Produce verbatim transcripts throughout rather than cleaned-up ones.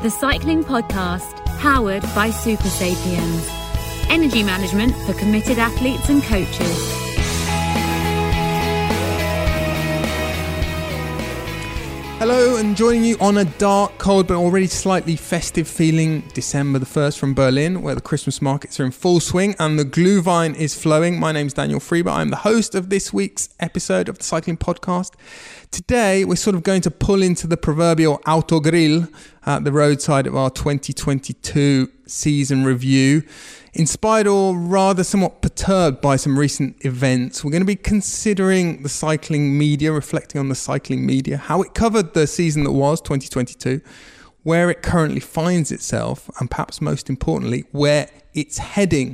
the cycling podcast powered by Super Sapiens. Energy management for committed athletes and coaches. Hello, and joining you on a dark, cold, but already slightly festive feeling December the first from Berlin, where the Christmas markets are in full swing and the Glühwein is flowing. My name's Daniel Frieber. I'm the host of this week's episode of the Cycling Podcast. Today, we're sort of going to pull into the proverbial Autogrill at the roadside of our twenty twenty-two season review. Inspired or rather somewhat perturbed by some recent events, we're going to be considering the cycling media, reflecting on the cycling media, how it covered the season that was twenty twenty-two, where it currently finds itself, and perhaps most importantly, where it's heading.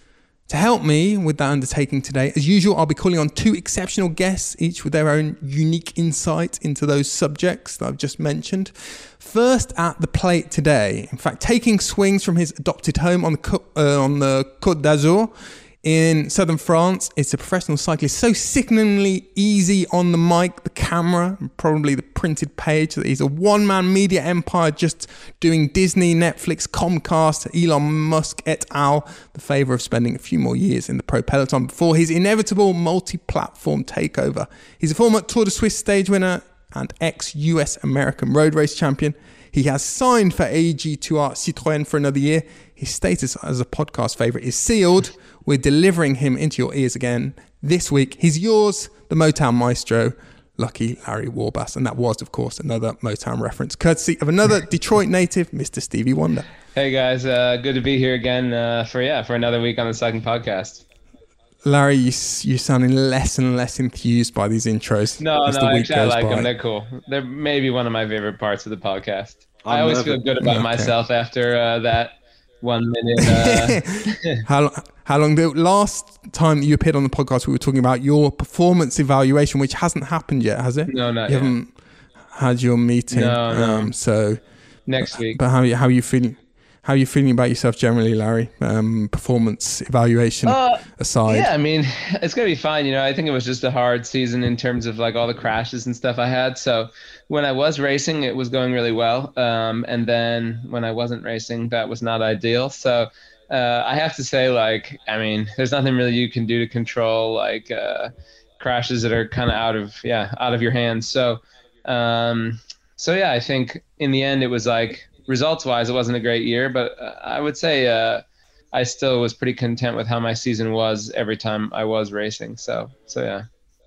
To help me with that undertaking today, as usual, I'll be calling on two exceptional guests, each with their own unique insight into those subjects that I've just mentioned. First at the plate today, in fact, taking swings from his adopted home on the uh, on the Côte d'Azur in southern France, it's a professional cyclist so sickeningly easy on the mic, the camera, and probably the printed page that he's a one-man media empire just doing Disney, Netflix, Comcast, Elon Musk et al. The favour of spending a few more years in the pro peloton before his inevitable multi-platform takeover. He's a former Tour de Suisse stage winner and ex-U S American road race champion. He has signed for A G two R Citroën for another year. His status as a podcast favourite is sealed. We're delivering him into your ears again this week. He's yours, the Motown maestro, Lucky Larry Warbasse. And that was, of course, another Motown reference, courtesy of another Detroit native, Mister Stevie Wonder. Hey, guys. Uh, good to be here again uh, for, yeah, for another week on the Cycling Podcast. Larry, you, you're sounding less and less enthused by these intros. No, as no, the week actually, I goes like by. them. They're cool. They're maybe one of my favorite parts of the podcast. I'm I always nervous. feel good about Okay. myself after uh, that one minute. Uh, how, lo- how long did last time that you appeared on the podcast, we were talking about your performance evaluation, which hasn't happened yet, has it? no, not You yet. haven't had your meeting. No, no. Um, so, Next week. but how, how are you feeling? How are you feeling about yourself generally, Larry? Um, performance evaluation Uh, aside. Yeah, I mean, it's going to be fine. You know, I think it was just a hard season in terms of like all the crashes and stuff I had. So when I was racing, it was going really well. Um, and then when I wasn't racing, that was not ideal. So uh, I have to say, like, I mean, there's nothing really you can do to control like uh, crashes that are kind of out of, yeah, out of your hands. So, um, so yeah, I think in the end it was like, results-wise, it wasn't a great year, but uh, I would say uh, I still was pretty content with how my season was every time I was racing. So, so yeah.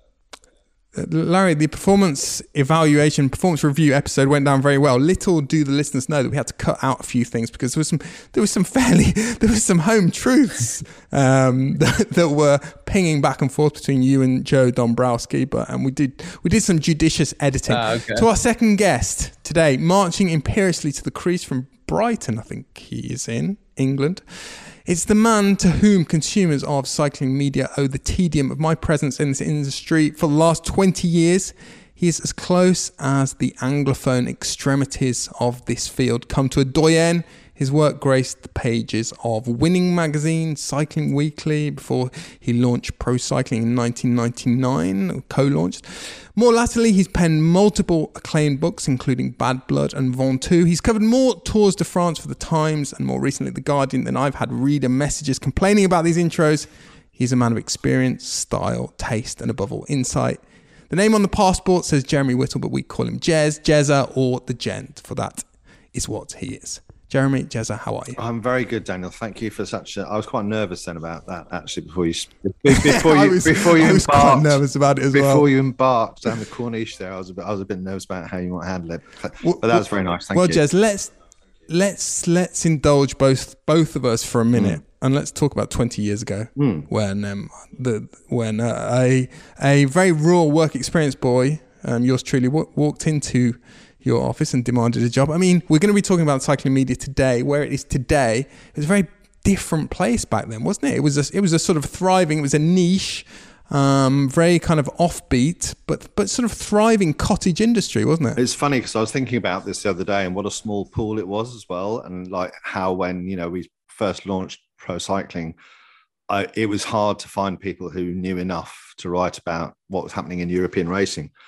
Uh, Larry, the performance evaluation, performance review episode went down very well. Little do the listeners know that we had to cut out a few things because there was some, there was some fairly, there was some home truths um, that, that were pinging back and forth between you and Joe Dombrowski. But and we did, we did some judicious editing. Ah, okay. To our second guest today, marching imperiously to the crease from Brighton, I think he is in England. It's the man to whom consumers of cycling media owe the tedium of my presence in this industry for the last twenty years. He is as close as the Anglophone extremities of this field come to a doyen. His work graced the pages of Winning Magazine, Cycling Weekly, before he launched Pro Cycling in nineteen ninety-nine, co-launched. More latterly, he's penned multiple acclaimed books, including Bad Blood and Ventoux. He's covered more Tours de France for The Times and more recently The Guardian than I've had reader messages complaining about these intros. He's a man of experience, style, taste, and above all, insight. The name on the passport says Jeremy Whittle, but we call him Jez, Jezza, or the Gent, for that is what he is. Jeremy, Jezza, how are you? I'm very good, Daniel. Thank you for such. A, I was quite nervous then about that actually before you before I you was, before you I was quite embarked. nervous about it as before well. you embarked down the Corniche there, I was a bit I was a bit nervous about how you might handle it. But, Well, but that was very nice. Thank well, you. Jez, let's let's let's indulge both both of us for a minute, mm. and let's talk about twenty years ago mm. when um, the when uh, a a very raw work experience boy, um, yours truly, w- walked into your office and demanded a job. I mean, we're going to be talking about cycling media today. Where it is today, it was a very different place back then, wasn't it? It was a, it was a sort of thriving. It was a niche. Um, very kind of offbeat, but but sort of thriving cottage industry, wasn't it? It's funny because I was thinking about this the other day and what a small pool it was as well, and like how when you know we first launched Pro Cycling, I, it was hard to find people who knew enough to write about what was happening in European racing.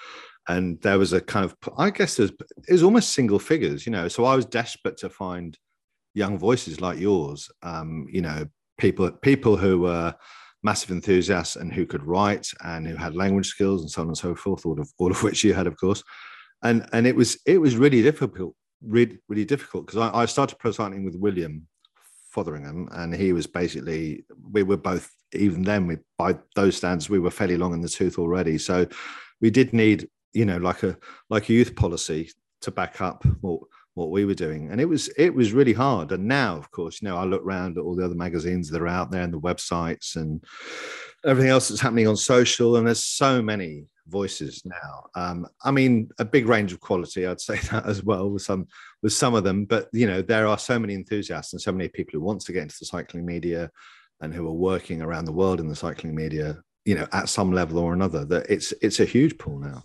And there was a kind of, I guess there's, it was almost single figures, you know. So I was desperate to find young voices like yours, um, you know, people people who were massive enthusiasts and who could write and who had language skills and so on and so forth, all of all of which you had, of course. And and it was it was really difficult, really really difficult because I, I started pro cycling with William Fotheringham, and he was basically, we were both, even then, we, by those standards, we were fairly long in the tooth already. So we did need, you know, like a like a youth policy to back up what what we were doing, and it was it was really hard. And now, of course, you know, I look around at all the other magazines that are out there and the websites and everything else that's happening on social, and there's so many voices now. Um, I mean, a big range of quality, I'd say that as well with some with some of them. But you know, there are so many enthusiasts and so many people who want to get into the cycling media and who are working around the world in the cycling media, you know, at some level or another, that it's it's a huge pool now.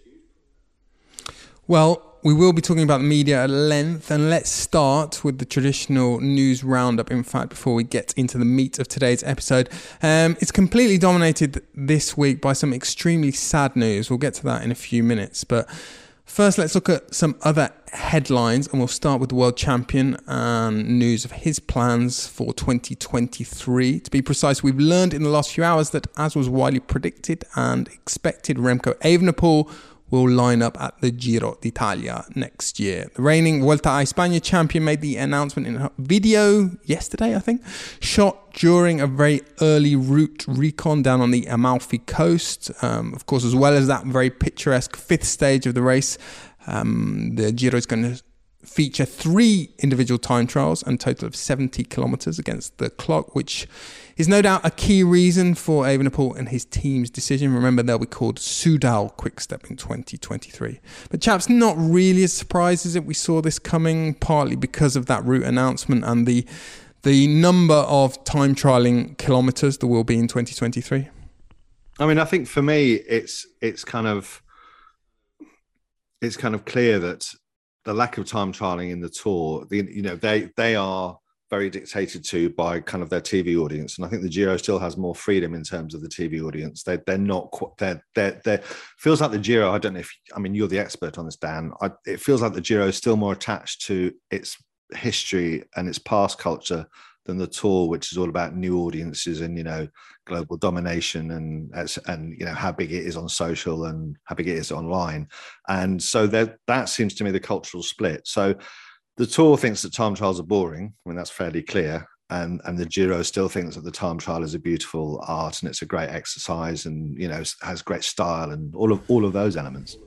Well, we will be talking about the media at length, and let's start with the traditional news roundup, in fact, before we get into the meat of today's episode. Um, it's completely dominated this week by some extremely sad news. We'll get to that in a few minutes, but first let's look at some other headlines, and we'll start with the world champion and news of his plans for twenty twenty-three. To be precise, we've learned in the last few hours that, as was widely predicted and expected, Remco Evenepoel will line up at the Giro d'Italia next year. The reigning Vuelta a España champion made the announcement in a video yesterday, I think, shot during a very early route recon down on the Amalfi coast. Um, of course, as well as that very picturesque fifth stage of the race, um, the Giro is going to feature three individual time trials and a total of seventy kilometres against the clock, which is no doubt a key reason for Evenepoel and his team's decision. Remember, they'll be called Soudal Quickstep in twenty twenty-three. But chaps, not really as surprised as it. We saw this coming, partly because of that route announcement and the the number of time trialling kilometres there will be in twenty twenty-three. I mean, I think for me, it's it's kind of it's kind of clear that the lack of time trialing in the Tour, the, you know, they they are very dictated to by kind of their T V audience, and I think the Giro still has more freedom in terms of the T V audience. They they're not quite, they're they're they feels like the Giro. I don't know if I mean you're the expert on this, Dan. I, it feels like the Giro is still more attached to its history and its past culture than the Tour, which is all about new audiences and, you know, global domination and and you know how big it is on social and how big it is online. And so that that seems to me the cultural split. So the Tour thinks that time trials are boring. I mean, that's fairly clear. And and the Giro still thinks that the time trial is a beautiful art and it's a great exercise and, you know, has great style and all of all of those elements.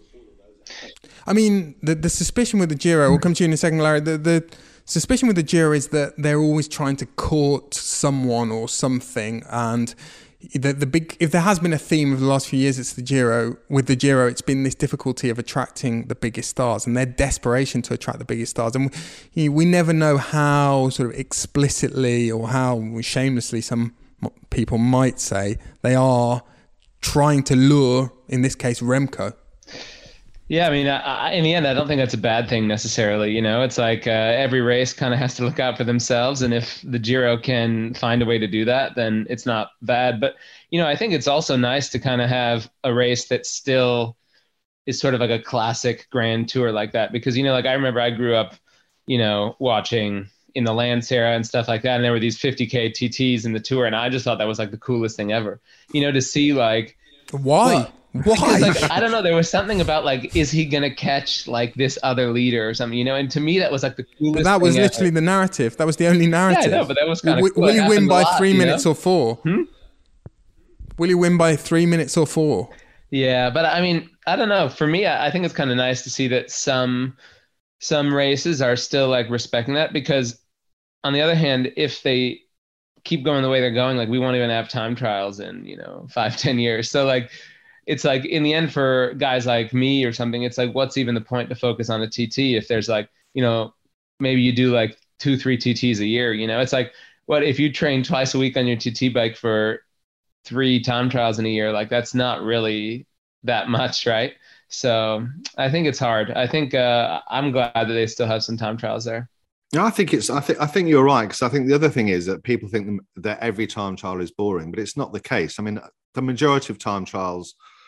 I mean, the the suspicion with the Giro, we'll come to you in a second, Larry, the the suspicion with the Giro is that they're always trying to court someone or something, and the the big, if there has been a theme of the last few years, it's the Giro. With the Giro, it's been this difficulty of attracting the biggest stars and their desperation to attract the biggest stars, and we, we never know how sort of explicitly or how shamelessly some people might say they are trying to lure, in this case, Remco. Yeah, I mean, I, I, in the end, I don't think that's a bad thing necessarily. You know, it's like uh, every race kind of has to look out for themselves. And if the Giro can find a way to do that, then it's not bad. But, you know, I think it's also nice to kind of have a race that still is sort of like a classic Grand Tour like that. Because, you know, like I remember I grew up, you know, watching in the Lance era and stuff like that. And there were these fifty K T Ts in the Tour. And I just thought that was like the coolest thing ever, you know, to see like. Why? Well, Why? Like, I don't know. There was something about like, is he going to catch like this other leader or something, you know? And to me, that was like the coolest But that was thing literally ever. the narrative. That was the only narrative. Yeah, I know, but that was kind of will, cool. will It you win happened by a lot, three you minutes know? or four? Hmm? Will you win by three minutes or four? Yeah, but I mean, I don't know. For me, I I think it's kind of nice to see that some some races are still like respecting that, because on the other hand, if they keep going the way they're going, like we won't even have time trials in, you know, five, ten years. So like, it's like in the end for guys like me or something, it's like, what's even the point to focus on a T T if there's like, you know, maybe you do like two, three T Ts a year, you know, it's like, what if you train twice a week on your T T bike for three time trials in a year? Like that's not really that much, right? So I think it's hard. I think uh, I'm glad that they still have some time trials there. No, I think it's. I think. I think you're right, because I think the other thing is that people think that every time trial is boring, but it's not the case. I mean, the majority of time trials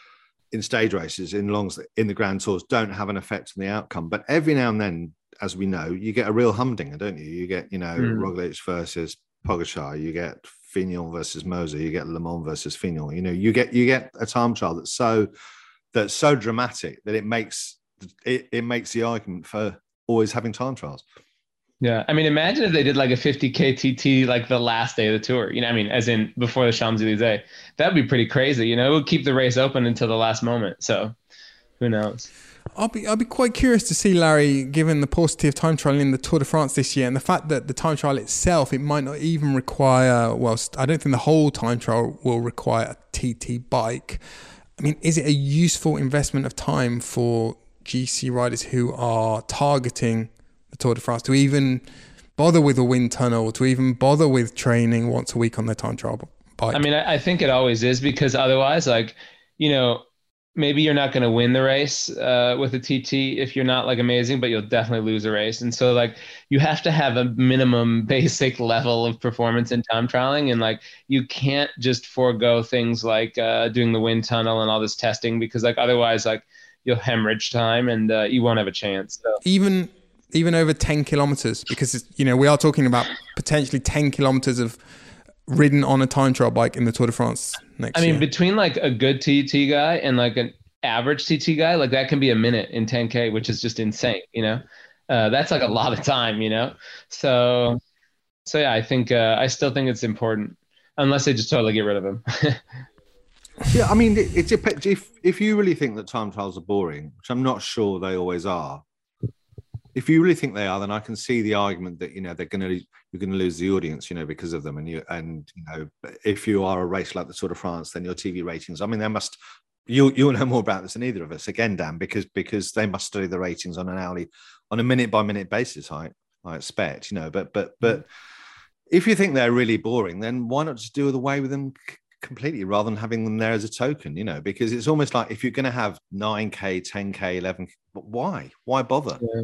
in stage races, in longs, in the Grand Tours, don't have an effect on the outcome. But every now and then, as we know, you get a real humdinger, don't you? You get, you know, mm. Roglic versus Pogačar, you get Fignon versus Moser, you get Le Mans versus Fignon. You know, you get you get a time trial that's so that's so dramatic that it makes it, it makes the argument for always having time trials. Yeah, I mean, imagine if they did like a fifty K T T like the last day of the tour. You know, I mean, as in before the Champs-Élysées, that'd be pretty crazy. You know, it would keep the race open until the last moment. So, who knows? I'll be I'll be quite curious to see, Larry, given the paucity of time trial in the Tour de France this year and the fact that the time trial itself, it might not even require, well, I don't think the whole time trial will require a T T bike. I mean, is it a useful investment of time for G C riders who are targeting the Tour de France to even bother with a wind tunnel, to even bother with training once a week on their time trial bike? I mean, I think it always is, because otherwise, like, you know, maybe you're not going to win the race uh, with a T T if you're not like amazing, but you'll definitely lose a race. And so like you have to have a minimum basic level of performance in time trialing. And like you can't just forego things like uh, doing the wind tunnel and all this testing, because like otherwise like you'll hemorrhage time and uh, you won't have a chance. So. Even even over ten kilometers, because, you know, we are talking about potentially ten kilometers of ridden on a time trial bike in the Tour de France next year. I mean, year. between like a good T T guy and like an average T T guy, like that can be a minute in ten K, which is just insane, you know? Uh, that's like a lot of time, you know? So, so yeah, I think, uh, I still think it's important, unless they just totally get rid of him. Yeah, I mean, it, it depends. If, if you really think that time trials are boring, which I'm not sure they always are, if you really think they are, then I can see the argument that, you know, they're going to, you're going to lose the audience, you know, because of them. And you, and, you know, if you are a race like the Tour de France, then your T V ratings, I mean, they must, you, you'll know more about this than either of us, again, Dan, because, because they must study the ratings on an hourly, on a minute by minute basis, I, I expect, you know, but, but, but if you think they're really boring, then why not just do away with them completely rather than having them there as a token, you know, because it's almost like if you're going to have nine K, ten K, eleven K, but why, why bother? Yeah.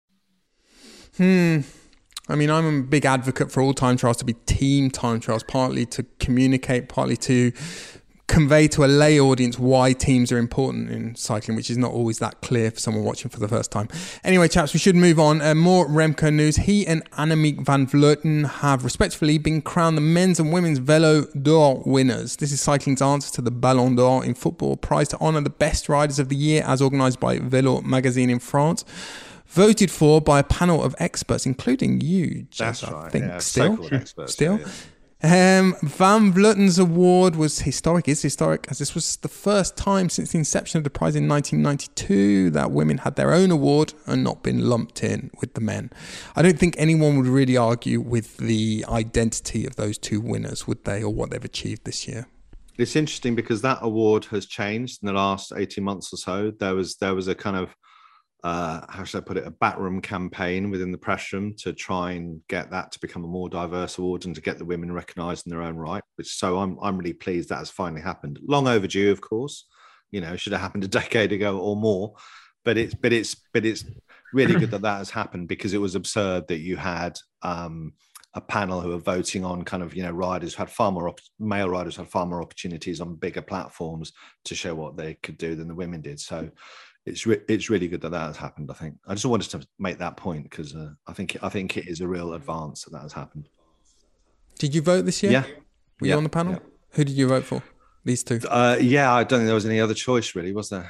Hmm. I mean, I'm a big advocate for all time trials to be team time trials, partly to communicate, partly to convey to a lay audience why teams are important in cycling, which is not always that clear for someone watching for the first time. Anyway, chaps, we should move on. Uh, more Remco news. He and Annemiek van Vleuten have respectively been crowned the men's and women's Vélo d'Or winners. This is cycling's answer to the Ballon d'Or in football, a prize to honour the best riders of the year as organised by Vélo magazine in France. Voted for by a panel of experts, including you, Jeff, That's I right. think. Yeah, still, so-called experts, still. Yeah. Um, Van Vleuten's award was historic, is historic, as this was the first time since the inception of the prize in nineteen ninety-two that women had their own award and not been lumped in with the men. I don't think anyone would really argue with the identity of those two winners, would they, or what they've achieved this year? It's interesting because that award has changed in the last eighteen months or so. There was there was a kind of Uh, how should I put it, a backroom campaign within the press room to try and get that to become a more diverse award and to get the women recognised in their own right. Which so I'm I'm really pleased that has finally happened. Long overdue, of course. You know, should have happened a decade ago or more. But it's but it's but it's really good that that has happened, because it was absurd that you had um, a panel who are voting on kind of, you know, riders who had far more op- male riders who had far more opportunities on bigger platforms to show what they could do than the women did. So. It's re- it's really good that that has happened. I think I just wanted to make that point because uh, I think I think it is a real advance that that has happened. Did you vote this year? Yeah, were yeah. you on the panel? Yeah. Who did you vote for? These two. Uh, yeah, I don't think there was any other choice really, was there?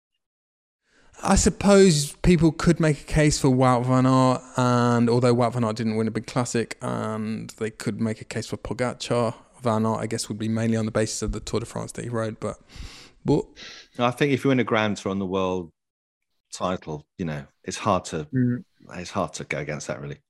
I suppose people could make a case for Wout van Aert, and although Wout van Aert didn't win a big classic, and they could make a case for Pogačar. Van Aert, I guess, would be mainly on the basis of the Tour de France that he rode, but. But I think if you win a Grand Tour on the world title, you know, it's hard to mm. it's hard to go against that, really.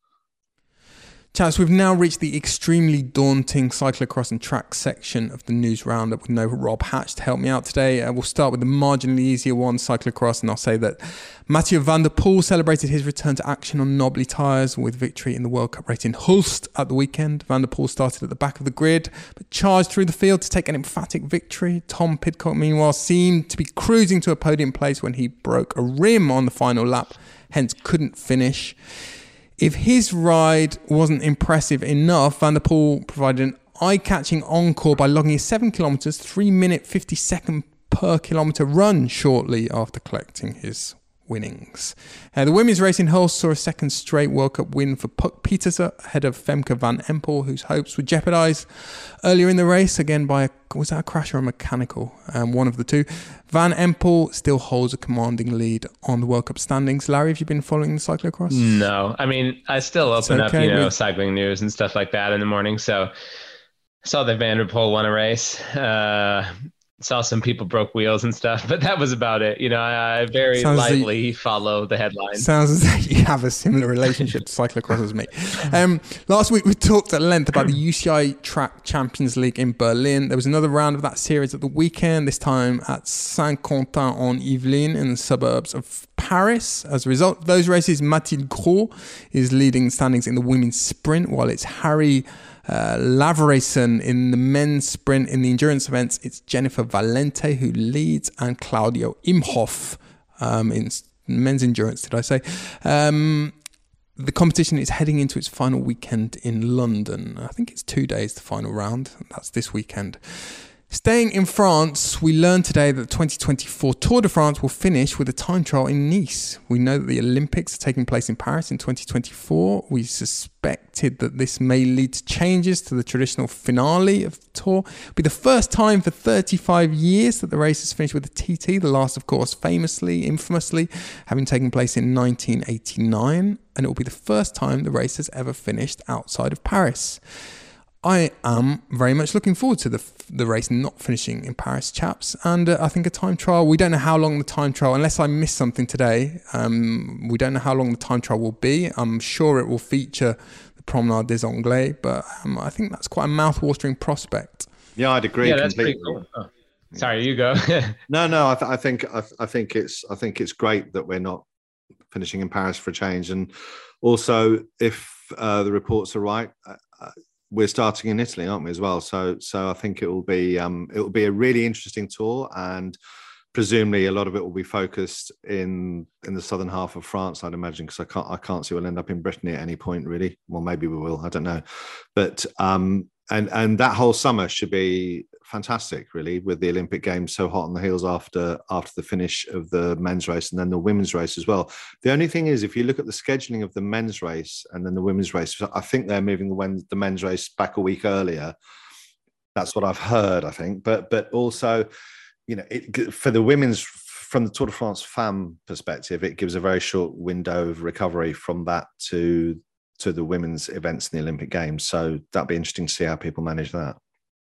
Chaps, we've now reached the extremely daunting cyclocross and track section of the news roundup with no Rob Hatch to help me out today. Uh, we'll start with the marginally easier one, cyclocross, and I'll say that Mathieu van der Poel celebrated his return to action on knobbly tyres with victory in the World Cup race in Hulst at the weekend. Van der Poel started at the back of the grid, but charged through the field to take an emphatic victory. Tom Pidcock, meanwhile, seemed to be cruising to a podium place when he broke a rim on the final lap, hence couldn't finish. If his ride wasn't impressive enough, Van der Poel provided an eye-catching encore by logging his seven kilometres, three minute fifty second per kilometre run shortly after collecting his winnings. Uh, the women's race in Hull saw a second straight World Cup win for Puck Pieterse ahead of Femke van Empel, whose hopes were jeopardised earlier in the race, again by a, was that a crash or a mechanical? Um, one of the two. Van Empel still holds a commanding lead on the World Cup standings. Larry, have you been following the cyclocross? No, I mean, I still open okay, up, you know, we... cycling news and stuff like that in the morning. So I saw that Van der Poel won a race. Uh, saw some people broke wheels and stuff, but that was about it. You know, I, I very sounds lightly you, follow the headlines. Sounds as though you have a similar relationship to cyclocross as me. Um, last week we talked at length about the U C I Track Champions League in Berlin. There was another round of that series at the weekend, this time at Saint-Quentin-en-Yvelines in the suburbs of Paris. As a result of those races, Mathilde Gros is leading standings in the women's sprint, while it's Harry Uh, Lavereson in the men's sprint. In the endurance events, it's Jennifer Valente who leads, and Claudio Imhoff um, in men's endurance, did I say? Um, the competition is heading into its final weekend in London. I think it's two days, the final round. That's this weekend. Staying in France, we learned today that the twenty twenty-four Tour de France will finish with a time trial in Nice. We know that the Olympics are taking place in Paris in twenty twenty-four. We suspected that this may lead to changes to the traditional finale of the Tour. It'll be the first time for thirty-five years that the race has finished with a T T, the last, of course, famously, infamously, having taken place in nineteen eighty-nine. And it will be the first time the race has ever finished outside of Paris. I am very much looking forward to the the race not finishing in Paris, chaps. And uh, I think a time trial, we don't know how long the time trial, unless I missed something today, um, we don't know how long the time trial will be. I'm sure it will feature the Promenade des Anglais, but um, I think that's quite a mouth-watering prospect. Yeah, I'd agree. Yeah, that's completely. pretty cool. Oh, sorry, you go. no, no, I, th- I think I, th- I think it's I think it's great that we're not finishing in Paris for a change. And also, if uh, the reports are right, uh, we're starting in Italy, aren't we, as well? So, so I think it will be um, it will be a really interesting tour, and presumably a lot of it will be focused in in the southern half of France, I'd imagine, because I can't I can't see we'll end up in Brittany at any point, really. Well, maybe we will, I don't know, but um, and and that whole summer should be fantastic, really, with the Olympic Games so hot on the heels after after the finish of the men's race and then the women's race as well. The only thing is, if you look at the scheduling of the men's race and then the women's race, I think they're moving the, the men's race back a week earlier. That's what I've heard, I think. But but also, you know, it, for the women's, from the Tour de France Femmes perspective, it gives a very short window of recovery from that to to the women's events in the Olympic Games. So that'd be interesting to see how people manage that.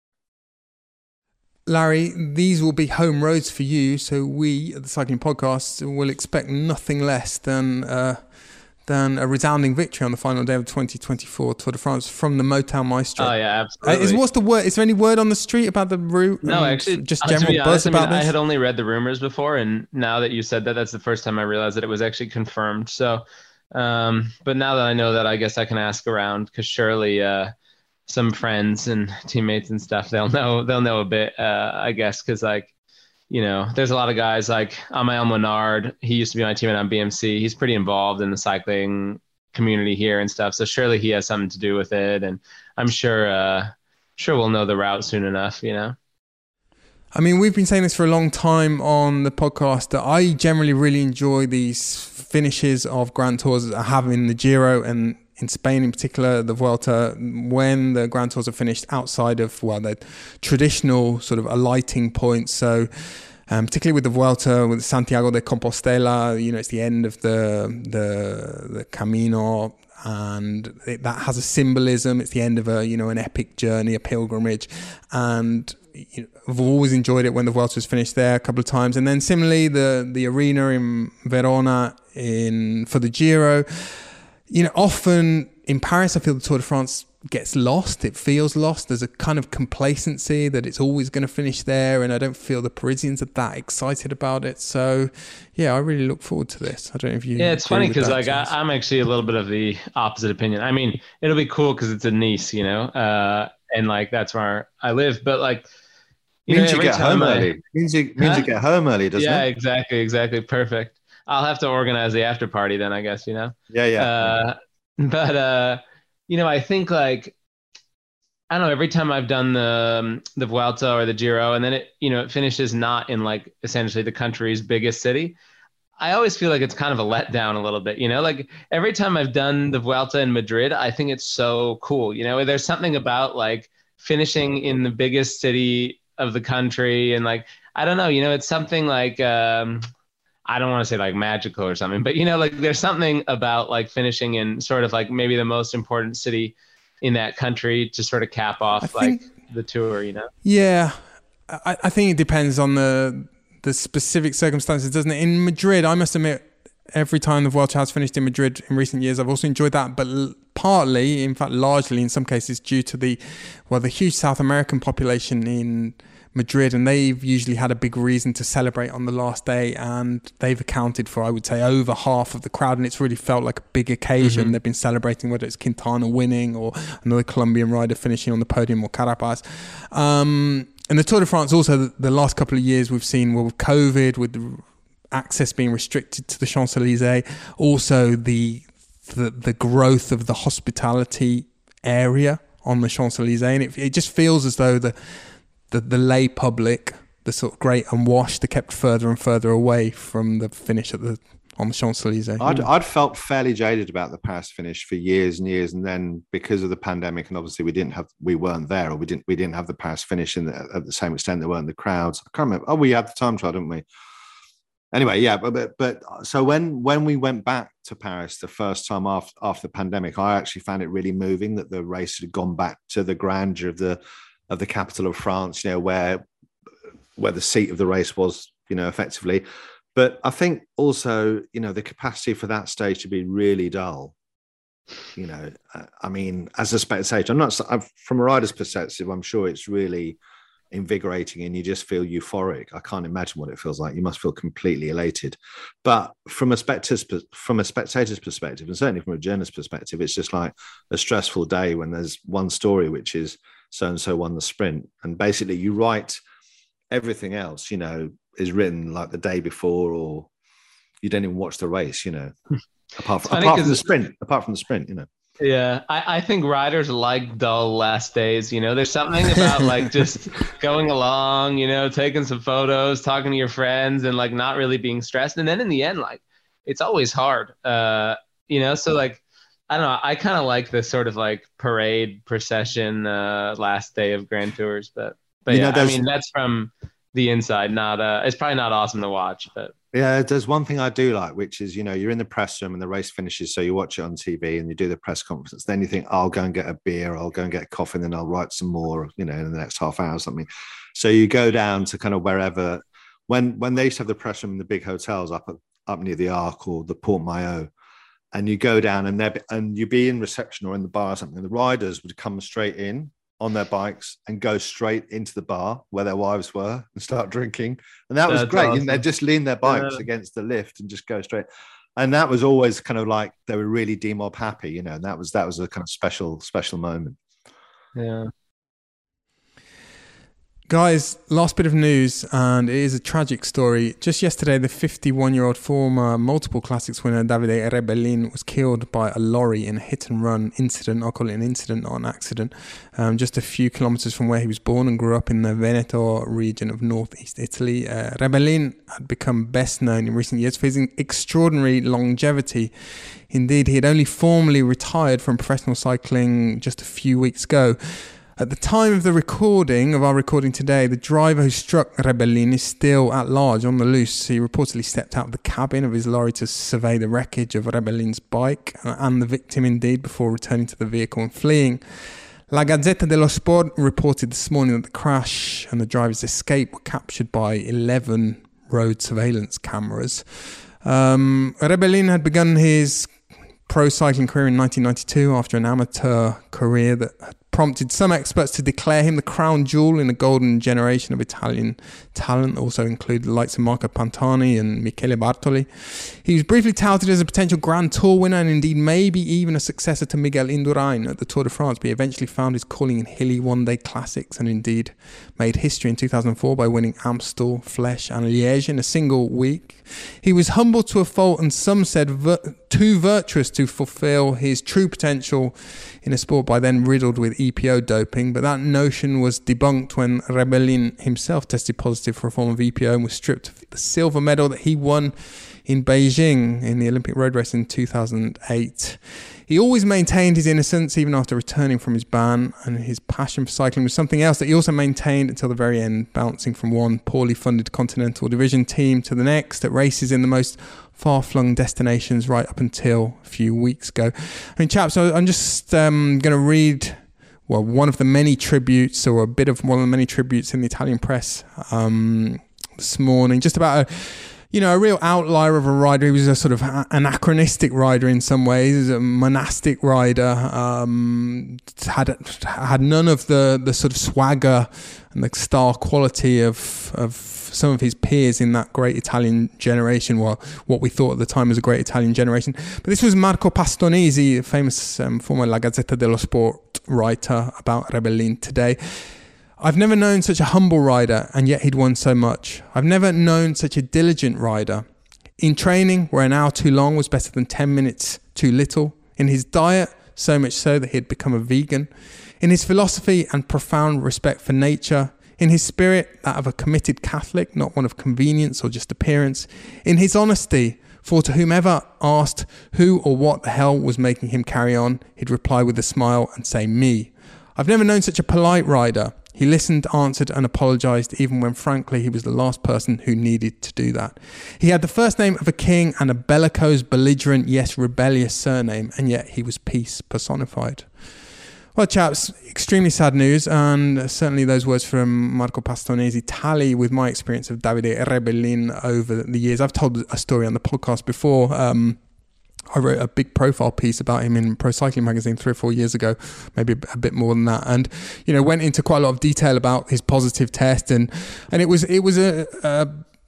Larry, these will be home roads for you, so we at the Cycling Podcast will expect nothing less than uh, than a resounding victory on the final day of the twenty twenty-four Tour de France from the Motown Maestro. Oh yeah, absolutely. Uh, is what's the word? Is there any word on the street about the route? No, actually, just uh, general honest, buzz I mean, about this. I had only read the rumors before, and now that you said that, that's the first time I realized that it was actually confirmed. So, um, but now that I know that, I guess I can ask around, because surely. Uh, some friends and teammates and stuff, they'll know they'll know a bit, uh I guess, because like, you know, there's a lot of guys like Amael Menard. He used to be on my team on B M C. He's pretty involved in the cycling community here and stuff, so surely he has something to do with it. And I'm sure uh sure we'll know the route soon enough, you know. I mean, we've been saying this for a long time on the podcast that I generally really enjoy these finishes of Grand Tours that I have in the Giro and in Spain in particular, the Vuelta, when the Grand Tours are finished outside of, well, the traditional sort of alighting points. So um, particularly with the Vuelta, with Santiago de Compostela, you know, it's the end of the the, the Camino, and it, that has a symbolism. It's the end of a, you know, an epic journey, a pilgrimage. And you know, I've always enjoyed it when the Vuelta was finished there a couple of times. And then similarly, the, the arena in Verona in for the Giro. You know, often in Paris, I feel the Tour de France gets lost. It feels lost. There's a kind of complacency that it's always going to finish there, and I don't feel the Parisians are that excited about it. So, yeah, I really look forward to this. I don't know if you. Yeah, it's funny because like I, I'm actually a little bit of the opposite opinion. I mean, it'll be cool because it's in Nice, you know, uh, and like that's where I live. But like, you means know, you get home I, early. Means you means huh? you get home early, doesn't yeah, it? Yeah, exactly, exactly, perfect. I'll have to organize the after party then, I guess, you know? Yeah, yeah. Uh, but, uh, you know, I think like, I don't know, every time I've done the um, the Vuelta or the Giro, and then it, you know, it finishes not in like essentially the country's biggest city, I always feel like it's kind of a letdown a little bit, you know, like every time I've done the Vuelta in Madrid, I think it's so cool. You know, there's something about like finishing in the biggest city of the country. And like, I don't know, you know, it's something like, um, I don't want to say like magical or something, but you know, like there's something about like finishing in sort of like maybe the most important city in that country to sort of cap off I like think, the tour, you know? Yeah. I, I think it depends on the the specific circumstances, doesn't it? In Madrid, I must admit, every time the Vuelta has finished in Madrid in recent years, I've also enjoyed that, but l- partly, in fact, largely in some cases due to the, well, the huge South American population in Madrid, and they've usually had a big reason to celebrate on the last day, and they've accounted for, I would say, over half of the crowd, and it's really felt like a big occasion. Mm-hmm. They've been celebrating whether it's Quintana winning or another Colombian rider finishing on the podium or Carapaz. Um, and the Tour de France also, the, the last couple of years we've seen, well, with COVID, with the access being restricted to the Champs-Élysées, also the, the the growth of the hospitality area on the Champs-Élysées, and it, it just feels as though the The, the lay public, the sort of great unwashed, are kept further and further away from the finish at the on the Champs-Élysées. I'd, I'd felt fairly jaded about the Paris finish for years and years, and then because of the pandemic, and obviously we didn't have, we weren't there, or we didn't, we didn't have the Paris finish in the, at the same extent. There weren't the crowds. I can't remember. Oh, we had the time trial, didn't we? Anyway, yeah, but, but but so when when we went back to Paris the first time after after the pandemic, I actually found it really moving that the race had gone back to the grandeur of the. of the capital of France, you know, where where the seat of the race was, you know, effectively. But I think also, you know, the capacity for that stage to be really dull, you know, I mean, as a spectator, I'm not, I'm, from a rider's perspective, I'm sure it's really invigorating and you just feel euphoric. I can't imagine what it feels like. You must feel completely elated. But from a spectator's, from a spectator's perspective, and certainly from a journalist's perspective, it's just like a stressful day when there's one story, which is so-and-so won the sprint. And basically you write everything else, you know, is written like the day before, or you don't even watch the race, you know, apart from, apart from the sprint, apart from the sprint, you know. Yeah, I, I think riders like dull last days. You know, there's something about like just going along, you know, taking some photos, talking to your friends, and like not really being stressed. And then in the end, like it's always hard, uh, you know. So like, I don't know. I kind of like the sort of like parade procession uh, last day of Grand Tours, but but you yeah, know, I mean that's from the inside. Not uh, it's probably not awesome to watch, but. Yeah, there's one thing I do like, which is, you know, you're in the press room and the race finishes, so you watch it on T V and you do the press conference. Then you think, I'll go and get a beer, I'll go and get a coffee, and then I'll write some more, you know, in the next half hour or something. So you go down to kind of wherever, when when they used to have the press room in the big hotels up at, up near the Arc or the Port Maillot, and you go down and they and you be in reception or in the bar or something, and the riders would come straight in on their bikes and go straight into the bar where their wives were and start drinking. And that was That's great. Awesome. They just lean their bikes yeah. against the lift and just go straight. And that was always kind of like, they were really D-Mob happy, you know, and that was, that was a kind of special, special moment. Yeah. Guys, last bit of news, and it is a tragic story. Just yesterday, the fifty-one-year-old former multiple classics winner Davide Rebellin was killed by a lorry in a hit-and-run incident. I'll call it an incident, not an accident. Um, just a few kilometres from where he was born and grew up in the Veneto region of northeast Italy. Uh, Rebellin had become best known in recent years for his extraordinary longevity. Indeed, he had only formally retired from professional cycling just a few weeks ago. At the time of the recording, of our recording today, the driver who struck Rebellin is still at large on the loose. He reportedly stepped out of the cabin of his lorry to survey the wreckage of Rebellin's bike and the victim indeed before returning to the vehicle and fleeing. La Gazzetta dello Sport reported this morning that the crash and the driver's escape were captured by eleven road surveillance cameras. Um, Rebellin had begun his pro cycling career in nineteen ninety-two after an amateur career that had prompted some experts to declare him the crown jewel in a golden generation of Italian talent, also include the likes of Marco Pantani and Michele Bartoli. He was briefly touted as a potential Grand Tour winner and indeed maybe even a successor to Miguel Indurain at the Tour de France, but he eventually found his calling in hilly one-day classics and indeed made history in two thousand four by winning Amstel, Flèche and Liège in a single week. He was humble to a fault and some said ver- too virtuous to fulfill his true potential in a sport by then riddled with E P O doping, but that notion was debunked when Rebellin himself tested positive for a form of E P O and was stripped of the silver medal that he won in Beijing in the Olympic road race in two thousand eight. He always maintained his innocence even after returning from his ban, and his passion for cycling was something else that he also maintained until the very end, bouncing from one poorly funded continental division team to the next at races in the most far-flung destinations right up until a few weeks ago. I mean, chaps, I'm just um, going to read, well, one of the many tributes, or a bit of one of the many tributes in the Italian press um, this morning, just about a You know, a real outlier of a rider. He was a sort of anachronistic rider in some ways. He was a monastic rider. Um, had had none of the, the sort of swagger and the star quality of of some of his peers in that great Italian generation. Well, what we thought at the time was a great Italian generation. But this was Marco Pastonesi, a famous um, former La Gazzetta dello Sport writer about Rebellin today. I've never known such a humble rider, and yet he'd won so much. I've never known such a diligent rider. In training, where an hour too long was better than ten minutes too little. In his diet, so much so that he had become a vegan. In his philosophy and profound respect for nature. In his spirit, that of a committed Catholic, not one of convenience or just appearance. In his honesty, for to whomever asked who or what the hell was making him carry on, he'd reply with a smile and say, me. I've never known such a polite rider. He listened, answered and apologised even when frankly he was the last person who needed to do that. He had the first name of a king and a bellicose, belligerent, yes, rebellious surname, and yet he was peace personified. Well, chaps, extremely sad news, and certainly those words from Marco Pastonesi tally with my experience of Davide Rebellin over the years. I've told a story on the podcast before. Um, I wrote a big profile piece about him in Pro Cycling Magazine three or four years ago, maybe a bit more than that, and you know went into quite a lot of detail about his positive test, and and it was it was a, a,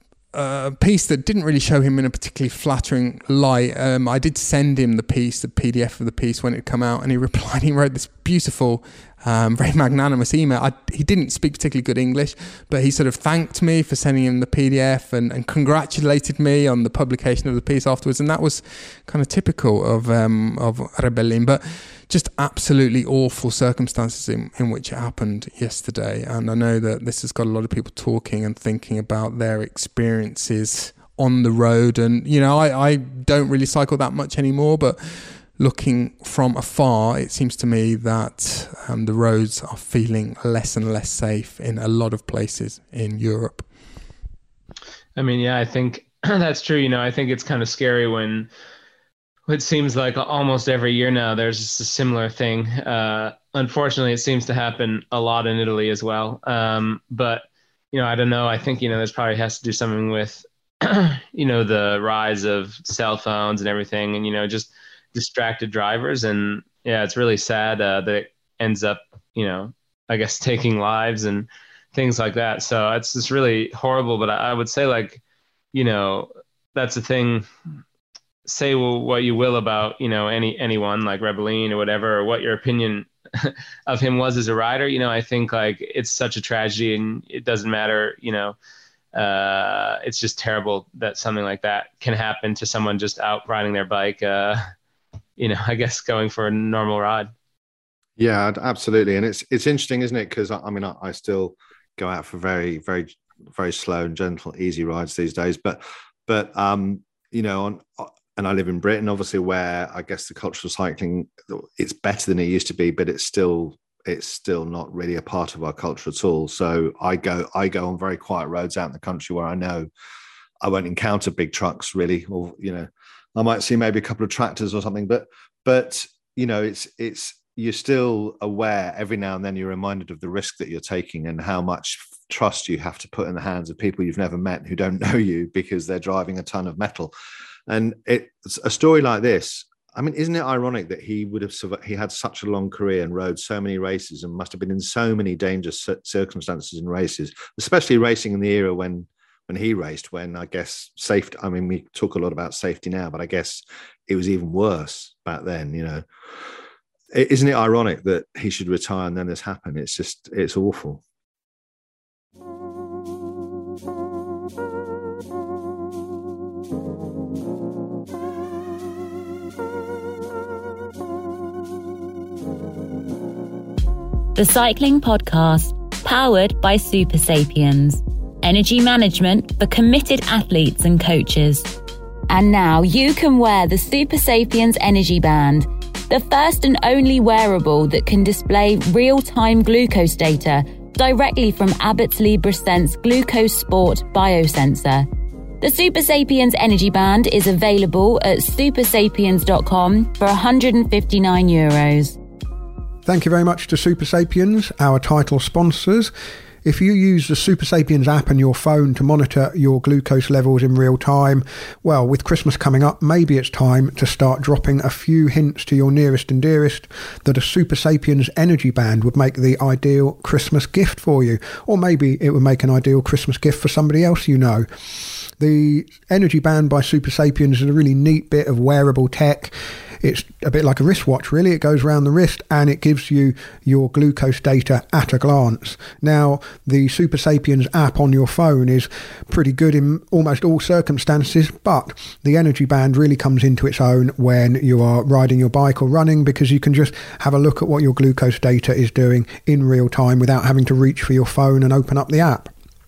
a piece that didn't really show him in a particularly flattering light. Um, I did send him the piece, the P D F of the piece when it had come out, and he replied. He wrote this beautiful, um, very magnanimous email. I, he didn't speak particularly good English, but he sort of thanked me for sending him the P D F and, and congratulated me on the publication of the piece afterwards. And that was kind of typical of um, of Rebellin, but just absolutely awful circumstances in, in which it happened yesterday. And I know that this has got a lot of people talking and thinking about their experiences on the road. And, you know, I, I don't really cycle that much anymore, but looking from afar, it seems to me that um, the roads are feeling less and less safe in a lot of places in Europe. I mean, yeah, I think that's true. You know, I think it's kind of scary when it seems like almost every year now there's just a similar thing. Uh, unfortunately, it seems to happen a lot in Italy as well. Um, but, you know, I don't know. I think, you know, this probably has to do something with, you know, the rise of cell phones and everything, and, you know, just distracted drivers. And yeah, it's really sad uh, that it ends up, you know, I guess taking lives and things like that. So it's just really horrible. But I, I would say, like, you know, that's the thing. Say well, what you will about, you know, any anyone like Rebellin or whatever, or what your opinion of him was as a rider. You know, I think like it's such a tragedy, and it doesn't matter, you know, uh, it's just terrible that something like that can happen to someone just out riding their bike, uh, you know, I guess going for a normal ride. Yeah, absolutely. And it's it's interesting, isn't it? Because I mean, I, I still go out for very, very, very slow and gentle, easy rides these days. But, but um, you know, on and I live in Britain, obviously, where I guess the culture of cycling, it's better than it used to be, but it's still it's still not really a part of our culture at all. So I go I go on very quiet roads out in the country where I know I won't encounter big trucks really, or you know, I might see maybe a couple of tractors or something. But but you know, it's it's you're still aware every now and then. You're reminded of the risk that you're taking and how much trust you have to put in the hands of people you've never met who don't know you because they're driving a ton of metal. And it's a story like this. I mean, isn't it ironic that he would have survived, he had such a long career and rode so many races and must have been in so many dangerous circumstances in races, especially racing in the era when when he raced, when I guess safety, I mean, we talk a lot about safety now, but I guess it was even worse back then, you know. Isn't it ironic that he should retire and then this happened? It's just, it's awful. the cycling podcast powered by Super Sapiens. Energy management for committed athletes and coaches. And now you can wear the Super Sapiens Energy Band, the first and only wearable that can display real-time glucose data directly from Abbott's LibreSense Glucose Sport biosensor. The Super Sapiens Energy Band is available at super sapiens dot com for one hundred fifty-nine euros. Thank you very much to Super Sapiens, our title sponsors. If you use the Super Sapiens app on your phone to monitor your glucose levels in real time, well, with Christmas coming up, maybe it's time to start dropping a few hints to your nearest and dearest that a Super Sapiens Energy Band would make the ideal Christmas gift for you. Or maybe it would make an ideal Christmas gift for somebody else you know. The Energy Band by Super Sapiens is a really neat bit of wearable tech. It's a bit like a wristwatch, really. It goes around the wrist and it gives you your glucose data at a glance. Now, the Super Sapiens app on your phone is pretty good in almost all circumstances, but the Energy Band really comes into its own when you are riding your bike or running, because you can just have a look at what your glucose data is doing in real time without having to reach for your phone and open up the app.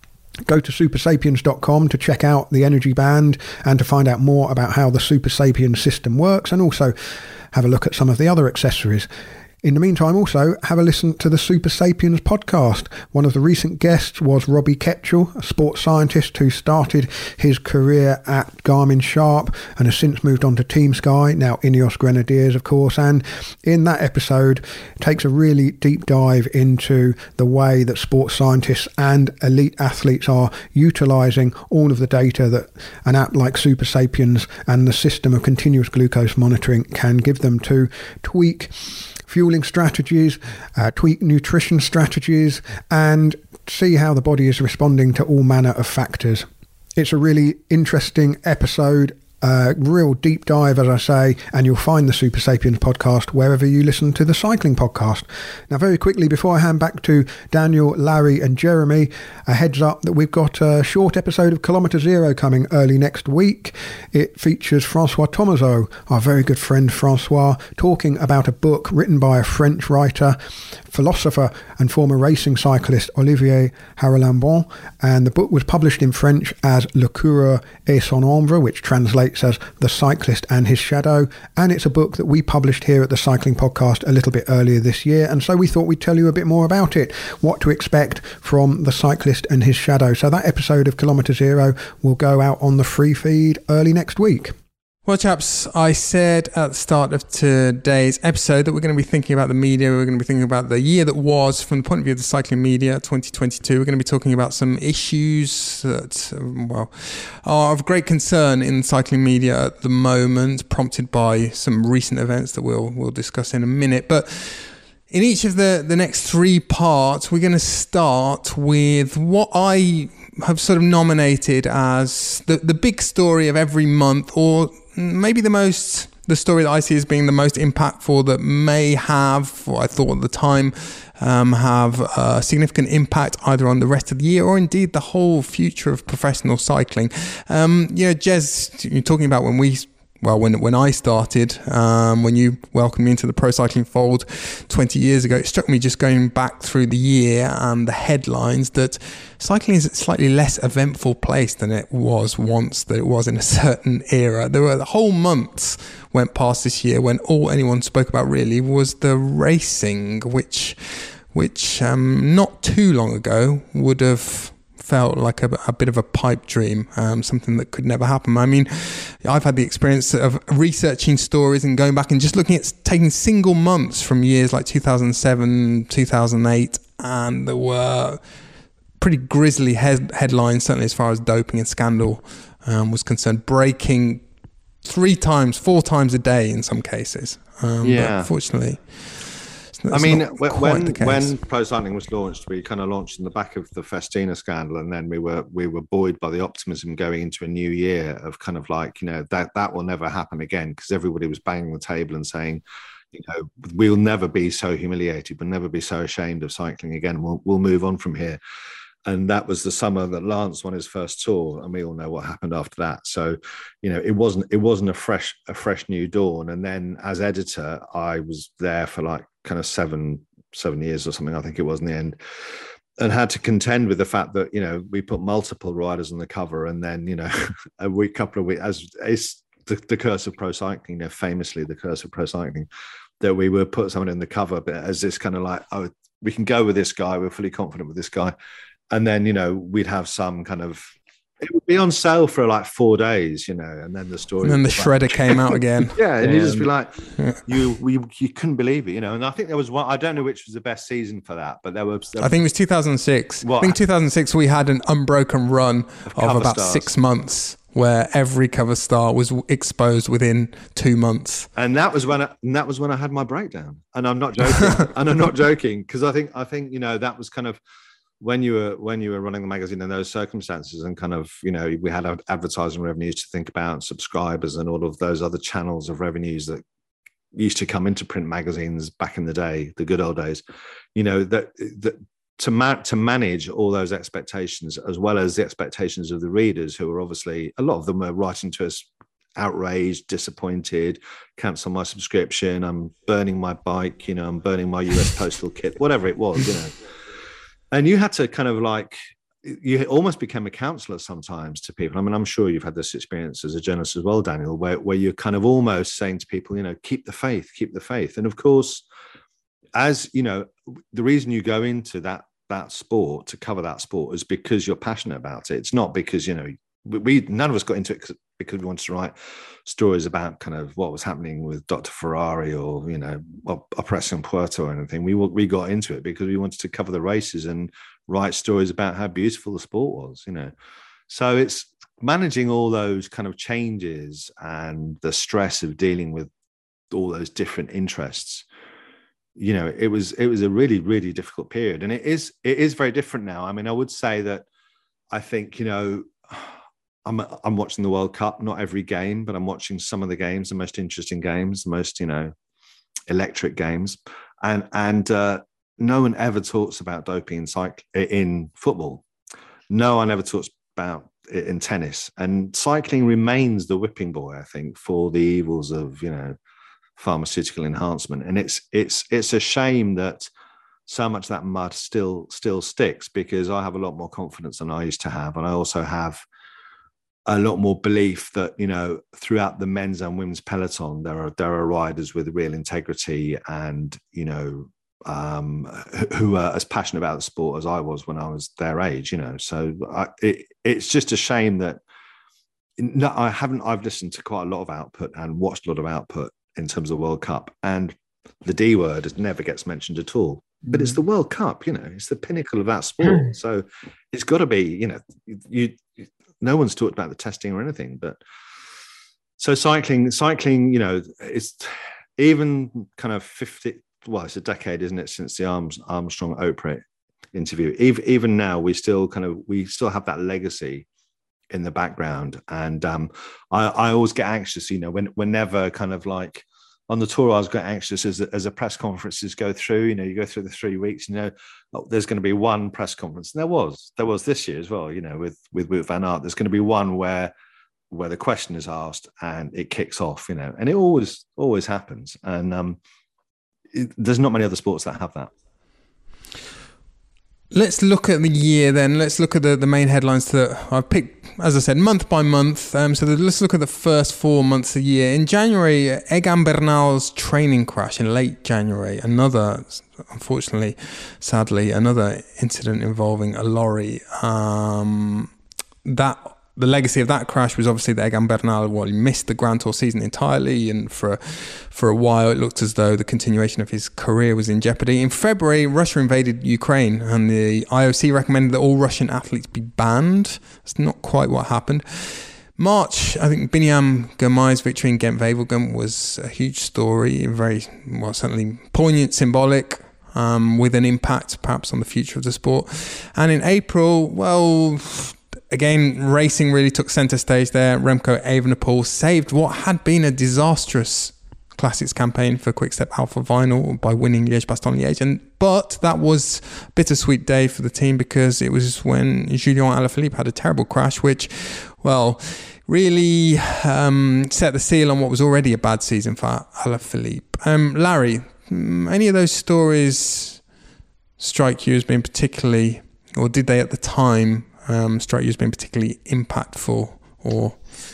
Go to super sapiens dot com to check out the Energy Band and to find out more about how the Super Sapiens system works, and also have a look at some of the other accessories. In the meantime, also have a listen to the Super Sapiens podcast. One of the recent guests was Robbie Ketchell, a sports scientist who started his career at Garmin Sharp and has since moved on to Team Sky, now Ineos Grenadiers, of course. And in that episode, takes a really deep dive into the way that sports scientists and elite athletes are utilising all of the data that an app like Super Sapiens and the system of continuous glucose monitoring can give them to tweak fueling strategies, uh, tweak nutrition strategies, and see how the body is responding to all manner of factors. It's a really interesting episode, a real deep dive, as I say, and you'll find the Super Sapiens podcast wherever you listen to the cycling podcast. Now, very quickly, before I hand back to Daniel, Larry and Jeremy, a heads up that we've got a short episode of Kilometre Zero coming early next week. It features Francois Thomazeau, our very good friend Francois, talking about a book written by a French writer, philosopher and former racing cyclist Olivier Haralambon, and the book was published in French as Le Coureur et son ombre, which translates as The Cyclist and His Shadow, and it's a book that we published here at the Cycling Podcast a little bit earlier this year, and so we thought we'd tell you a bit more about it, what to expect from The Cyclist and His Shadow. So that episode of Kilometre Zero will go out on the free feed early next week. Well, chaps, I said at the start of today's episode that we're going to be thinking about the media. We're going to be thinking about the year that was from the point of view of the cycling media, twenty twenty-two. We're going to be talking about some issues that, well, are of great concern in cycling media at the moment, prompted by some recent events that we'll we'll discuss in a minute. But in each of the, the next three parts, we're going to start with what I have sort of nominated as the, the big story of every month, or maybe the most, the story that I see as being the most impactful, that may have, or I thought at the time, um, have a significant impact either on the rest of the year or indeed the whole future of professional cycling. Um, you know, Jez, you're talking about when we Well, when when I started, um, when you welcomed me into the Pro Cycling fold twenty years ago, it struck me just going back through the year and the headlines that cycling is a slightly less eventful place than it was once, that it was in a certain era. There were whole months went past this year when all anyone spoke about really was the racing, which, which um, not too long ago would have felt like a, a bit of a pipe dream, um, something that could never happen. I mean, I've had the experience of researching stories and going back and just looking at taking single months from years like two thousand seven, two thousand eight, and there were pretty grisly he- headlines, certainly as far as doping and scandal um, was concerned, breaking three times, four times a day in some cases. Um, yeah. But unfortunately, I mean, when when Pro Cycling was launched, we kind of launched in the back of the Festina scandal, and then we were we were buoyed by the optimism going into a new year of kind of like, you know, that that will never happen again, because everybody was banging the table and saying, you know, we'll never be so humiliated, we'll never be so ashamed of cycling again. We'll we'll move on from here. And that was the summer that Lance won his first tour, and we all know what happened after that. So, you know, it wasn't it wasn't a fresh a fresh new dawn. And then as editor, I was there for like kind of seven seven years or something, I think it was in the end, and had to contend with the fact that, you know, we put multiple riders on the cover, and then, you know, a week, couple of weeks, as is the, the curse of pro cycling, you know, famously the curse of pro cycling, that we would put someone in the cover, but as this kind of like, oh, we can go with this guy, we're fully confident with this guy. And then, you know, we'd have some kind of, it would be on sale for like four days, you know, and then the story. And then the shredder came out again. yeah, and yeah. you just be like, yeah. you, you you couldn't believe it, you know. And I think there was one, I don't know which was the best season for that, but there was. There I think it was two thousand six. What? I think two thousand six we had an unbroken run of, of about stars. six months where every cover star was exposed within two months. And that was when I, and that was when I had my breakdown. And I'm not joking. and I'm not joking because I think I think you know that was kind of. When you were when you were running the magazine in those circumstances, and kind of, you know, we had advertising revenues to think about, subscribers, and all of those other channels of revenues that used to come into print magazines back in the day, the good old days. You know, that that to ma- to manage all those expectations, as well as the expectations of the readers, who were obviously, a lot of them were writing to us outraged, disappointed, cancel my subscription, I'm burning my bike, you know, I'm burning my U S postal kit, whatever it was, you know. And you had to kind of like, you almost became a counselor sometimes to people. I mean, I'm sure you've had this experience as a journalist as well, Daniel, where, where you're kind of almost saying to people, you know, keep the faith, keep the faith. And of course, as you know, the reason you go into that that sport, to cover that sport, is because you're passionate about it. It's not because, you know, we none of us got into it because we wanted to write stories about kind of what was happening with Doctor Ferrari or, you know, Operación Puerto or anything. We we got into it because we wanted to cover the races and write stories about how beautiful the sport was, you know. So it's managing all those kind of changes and the stress of dealing with all those different interests. You know, it was it was a really, really difficult period. And it is it is very different now. I mean, I would say that I think, you know, I'm I'm watching the World Cup, not every game, but I'm watching some of the games, the most interesting games, the most, you know, electric games. And and uh, no one ever talks about doping in cycle in football. No one ever talks about it in tennis. And cycling remains the whipping boy, I think, for the evils of, you know, pharmaceutical enhancement. And it's it's it's a shame that so much of that mud still still sticks, because I have a lot more confidence than I used to have, and I also have a lot more belief that, you know, throughout the men's and women's peloton, there are there are riders with real integrity and, you know, um, who are as passionate about the sport as I was when I was their age, you know. So I, it, it's just a shame that no, I haven't. I've listened to quite a lot of output and watched a lot of output in terms of World Cup, and the D word never gets mentioned at all. But it's the World Cup, you know, it's the pinnacle of that sport. So it's got to be, you know, you. No one's talked about the testing or anything, but so cycling, cycling, you know, it's even kind of fifty, well, it's a decade, isn't it, since the Arms, Armstrong Oprah interview. Even, even now, we still kind of, we still have that legacy in the background. And um, I, I always get anxious, you know, when, whenever kind of like on the tour, I was getting anxious as, as the press conferences go through, you know, you go through the three weeks, you know, oh, there's going to be one press conference. And there was, there was this year as well, you know, with, with, with Van Aert, there's going to be one where, where the question is asked and it kicks off, you know, and it always, always happens. And um, it, there's not many other sports that have that. Let's look at the year then. Let's look at the, the main headlines that I've picked, as I said, month by month. Um, so the, let's look at the first four months of the year. In January, Egan Bernal's training crash in late January. Another, unfortunately, sadly, another incident involving a lorry. Um, that The legacy of that crash was obviously that Egan Bernal, well, he missed the Grand Tour season entirely, and for for a while it looked as though the continuation of his career was in jeopardy. In February, Russia invaded Ukraine, and the I O C recommended that all Russian athletes be banned. That's not quite what happened. March, I think Binyam Girmay's victory in Ghent-Wevelgem was a huge story, very, well, certainly poignant, symbolic, um, with an impact perhaps on the future of the sport. And in April, well, again, racing really took centre stage there. Remco Evenepoel saved what had been a disastrous Classics campaign for Quick-Step Alpha Vinyl by winning Liège-Bastogne-Liège. And but that was a bittersweet day for the team, because it was when Julian Alaphilippe had a terrible crash, which, well, really um, set the seal on what was already a bad season for Alaphilippe. Um, Larry, any of those stories strike you as being particularly, or did they at the time um, strike you as being particularly impactful? Or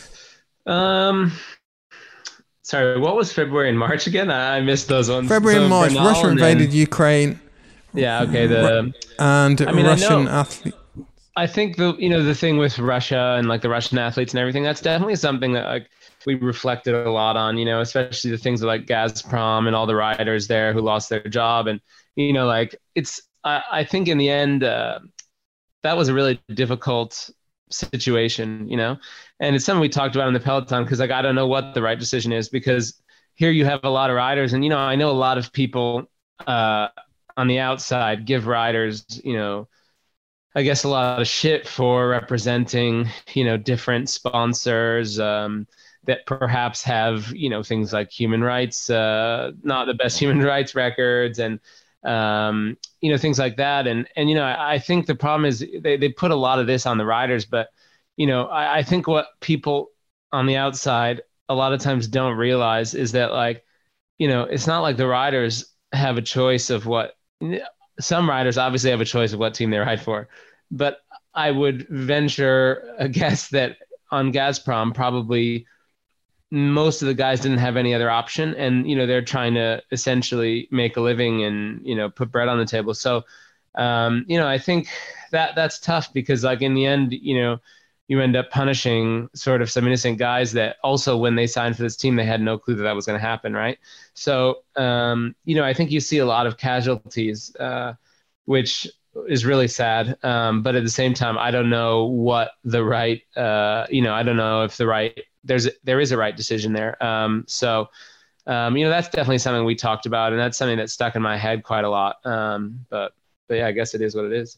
um, sorry, what was February and March again? I, I missed those ones. February so and March, Bernal Russia and invaded then, Ukraine. Yeah, okay. The and I mean, Russian I athlete. I think the you know the thing with Russia and like the Russian athletes and everything, that's definitely something that like we reflected a lot on, you know, especially the things like Gazprom and all the riders there who lost their job. And, you know, like it's, I, I think in the end, uh, that was a really difficult situation, you know, and it's something we talked about in the Peloton because like, I don't know what the right decision is because here you have a lot of riders and, you know, I know a lot of people uh, on the outside give riders, you know, I guess a lot of shit for representing, you know, different sponsors, um, that perhaps have, you know, things like human rights, uh, not the best human rights records and, um, you know, things like that. And, and, you know, I, I think the problem is they, they put a lot of this on the riders, but, you know, I, I think what people on the outside a lot of times don't realize is that like, you know, it's not like the riders have a choice of what some riders obviously have a choice of what team they ride for, but I would venture a guess that on Gazprom, probably most of the guys didn't have any other option. And, you know, they're trying to essentially make a living and, you know, put bread on the table. So, um, you know, I think that that's tough because like in the end, you know, you end up punishing sort of some innocent guys that also when they signed for this team, they had no clue that that was going to happen. Right. So, um, you know, I think you see a lot of casualties, uh, which is really sad. Um, but at the same time, I don't know what the right, uh, you know, I don't know if the right, there's, there is a right decision there. Um, so, um, you know, that's definitely something we talked about and that's something that stuck in my head quite a lot. Um, but, but yeah, I guess it is what it is.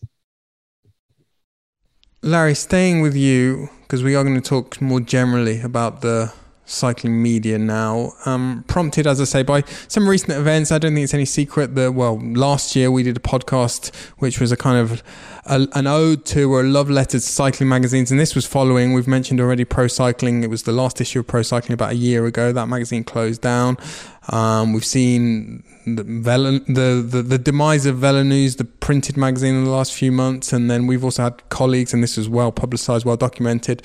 Larry, staying with you, because we are going to talk more generally about the cycling media now, um, prompted, as I say, by some recent events. I don't think it's any secret that, well, last year we did a podcast which was a kind of a, an ode to or a love letter to cycling magazines, and this was following, we've mentioned already, Pro Cycling. It was the last issue of Pro Cycling about a year ago. That magazine closed down. Um, we've seen the, Velo, the, the the demise of Velo News, the printed magazine, in the last few months, and then we've also had colleagues, and this was well publicised, well documented,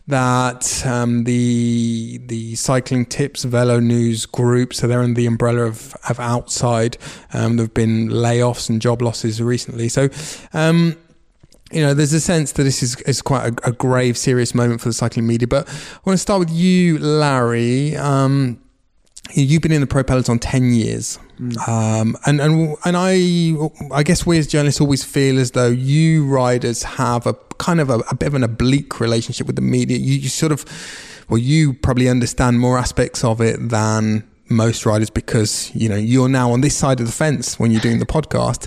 that um, the the Cycling Tips Velo News group, so they're under the umbrella of of Outside. Um, there have been layoffs and job losses recently, so. Um, You know, there's a sense that this is, is quite a, a grave, serious moment for the cycling media. But I want to start with you, Larry. Um, you've been in the Pro Peloton ten years. Mm. Um, and, and, and I, I guess we as journalists always feel as though you riders have a kind of a, a bit of an oblique relationship with the media. You, you sort of, well, you probably understand more aspects of it than most riders because, you know, you're now on this side of the fence when you're doing the podcast.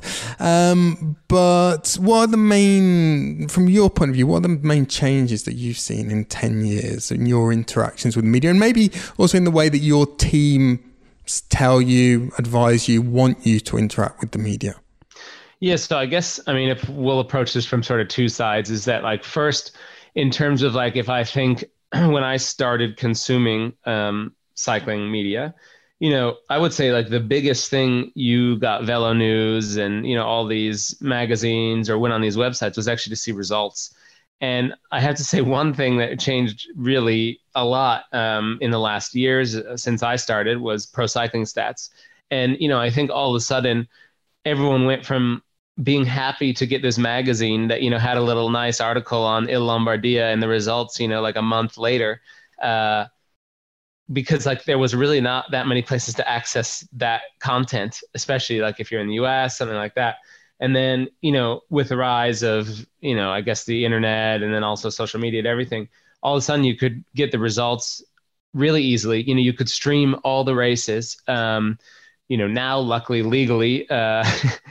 Um, but what are the main, from your point of view, what are the main changes that you've seen in ten years in your interactions with the media, and maybe also in the way that your team tell you, advise you, want you to interact with the media? Yeah, so I guess, I mean, if we'll approach this from sort of two sides, is that like first, in terms of like, if I think when I started consuming um, cycling media, you know, I would say like the biggest thing you got Velo News and, you know, all these magazines or went on these websites was actually to see results. And I have to say one thing that changed really a lot um, in the last years since I started was Pro Cycling Stats. And, you know, I think all of a sudden everyone went from being happy to get this magazine that, you know, had a little nice article on Il Lombardia and the results, you know, like a month later, uh, because like there was really not that many places to access that content, especially like if you're in the U S, something like that. And then, you know, with the rise of, you know, I guess the internet and then also social media and everything, all of a sudden you could get the results really easily. You know, you could stream all the races, um, you know, now luckily legally uh,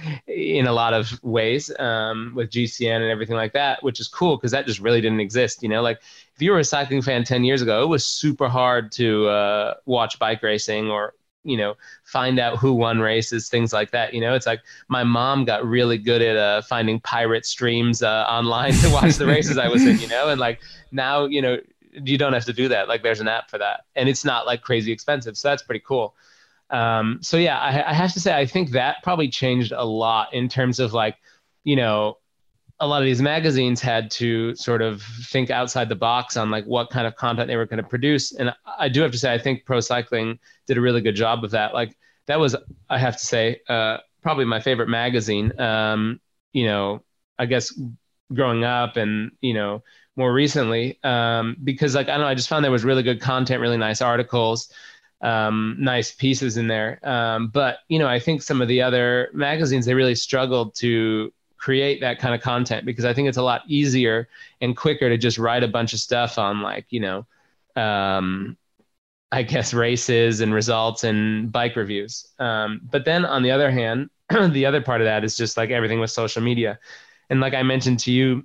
in a lot of ways um, with G C N and everything like that, which is cool because that just really didn't exist. You know, like if you were a cycling fan ten years ago, it was super hard to uh, watch bike racing or, you know, find out who won races, things like that. You know, it's like my mom got really good at uh, finding pirate streams uh, online to watch the races I was in, you know, and like now, you know, you don't have to do that. Like there's an app for that and it's not like crazy expensive. So that's pretty cool. Um, so yeah, I, I have to say, I think that probably changed a lot in terms of like, you know, a lot of these magazines had to sort of think outside the box on like what kind of content they were going to produce. And I do have to say, I think Pro Cycling did a really good job of that. Like that was, I have to say, uh, probably my favorite magazine. Um, you know, I guess growing up and, you know, more recently, um, because like, I don't know, I just found there was really good content, really nice articles, um, nice pieces in there. Um, but, you know, I think some of the other magazines, they really struggled to create that kind of content, because I think it's a lot easier and quicker to just write a bunch of stuff on like, you know, um, I guess races and results and bike reviews. Um, but then on the other hand, the other part of that is just like everything with social media. And like I mentioned to you,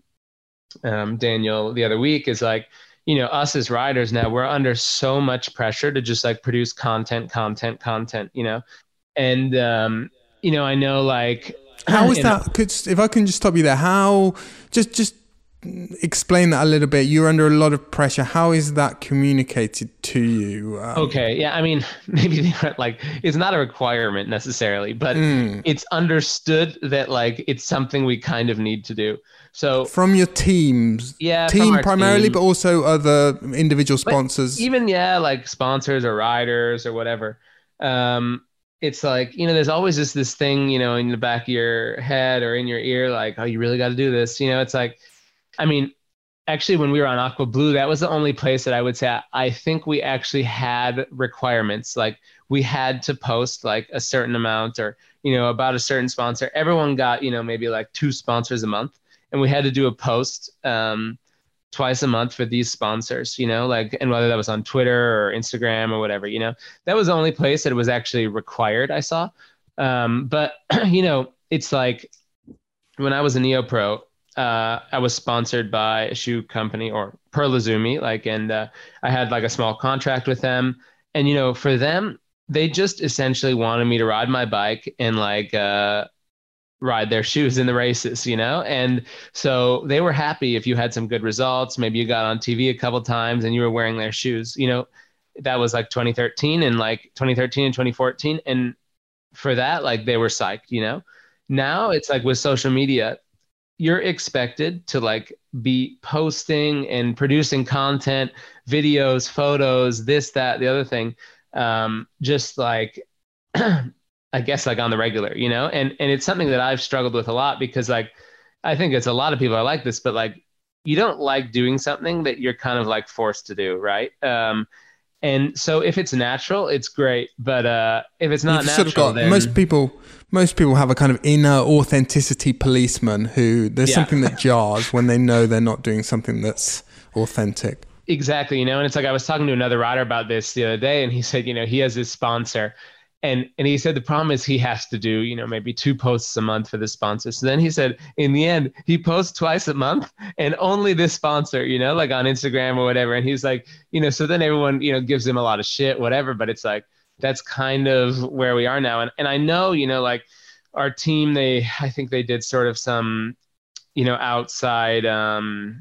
um, Daniel, the other week, is like, you know, us as riders now, we're under so much pressure to just like produce content, content, content, you know? And, um, you know, I know like, how is that? Could, if I can just stop you there, how, just, just explain that a little bit. You're under a lot of pressure. How is that communicated to you? Um, okay. Yeah. I mean, maybe like, it's not a requirement necessarily, but mm. it's understood that like, it's something we kind of need to do. So from your teams, yeah, team primarily, team. But also other individual sponsors, but even, yeah, like sponsors or riders or whatever. Um, it's like, you know, there's always just this thing, you know, in the back of your head or in your ear, like, oh, you really got to do this. You know, it's like, I mean, actually, when we were on Aqua Blue, that was the only place that I would say, I, I think we actually had requirements. Like we had to post like a certain amount or, you know, about a certain sponsor. Everyone got, you know, maybe like two sponsors a month. And we had to do a post um, twice a month for these sponsors, you know, like, and whether that was on Twitter or Instagram or whatever, you know, that was the only place that it was actually required, I saw. Um, but, you know, it's like when I was a NeoPro, uh, I was sponsored by a shoe company or Per Lazumi, like, and uh, I had like a small contract with them. And, you know, for them, they just essentially wanted me to ride my bike and like, uh, ride their shoes in the races, you know? And so they were happy if you had some good results. Maybe you got on T V a couple times and you were wearing their shoes, you know, that was like twenty thirteen and like twenty thirteen and twenty fourteen. And for that, like they were psyched, you know? Now it's like with social media, you're expected to like be posting and producing content, videos, photos, this, that, the other thing. Um, just like, I guess like on the regular, you know, and, and it's something that I've struggled with a lot because like, I think it's a lot of people are like this, but like, you don't like doing something that you're kind of like forced to do. Right. Um, and so if it's natural, it's great. But uh, if it's not You've natural, sort of got, then... most people, most people have a kind of inner authenticity policeman who there's yeah. something that jars when they know they're not doing something that's authentic. Exactly. You know, and it's like, I was talking to another rider about this the other day and he said, you know, he has this sponsor. And and he said the problem is he has to do, you know, maybe two posts a month for the sponsor. So then he said, in the end, he posts twice a month and only this sponsor, you know, like on Instagram or whatever. And he's like, you know, so then everyone, you know, gives him a lot of shit, whatever. But it's like, that's kind of where we are now. And and I know, you know, like our team, they, I think they did sort of some, you know, outside um,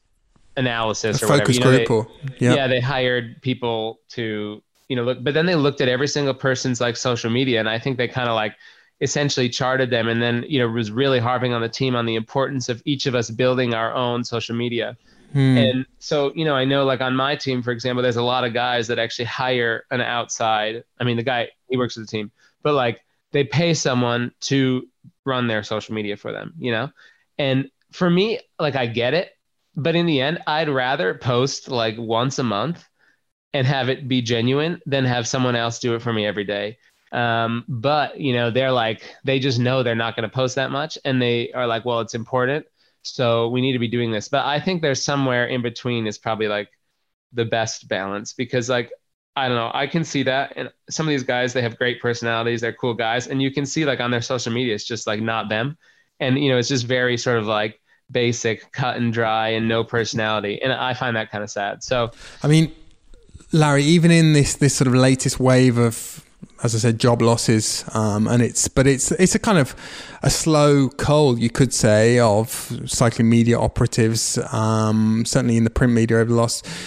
analysis a or focus whatever. You know, group they, or, yeah. yeah, they hired people to, you know, look, but then they looked at every single person's like social media. And I think they kind of like essentially charted them and then, you know, was really harping on the team on the importance of each of us building our own social media. Hmm. And so, you know, I know like on my team, for example, there's a lot of guys that actually hire an outside. I mean, the guy, he works with the team, but like they pay someone to run their social media for them, you know? And for me, like I get it, but in the end, I'd rather post like once a month and have it be genuine than have someone else do it for me every day. Um, but, you know, they're like, they just know they're not going to post that much. And they are like, well, it's important. So we need to be doing this. But I think there's somewhere in between is probably like the best balance because like, I don't know, I can see that. And some of these guys, they have great personalities. They're cool guys. And you can see like on their social media, it's just like not them. And, you know, it's just very sort of like basic, cut and dry and no personality. And I find that kind of sad. So, I mean, Larry, even in this this sort of latest wave of, as I said, job losses, um, and it's but it's it's a kind of a slow coal, you could say, of cycling media operatives. Um, certainly in the print media over the last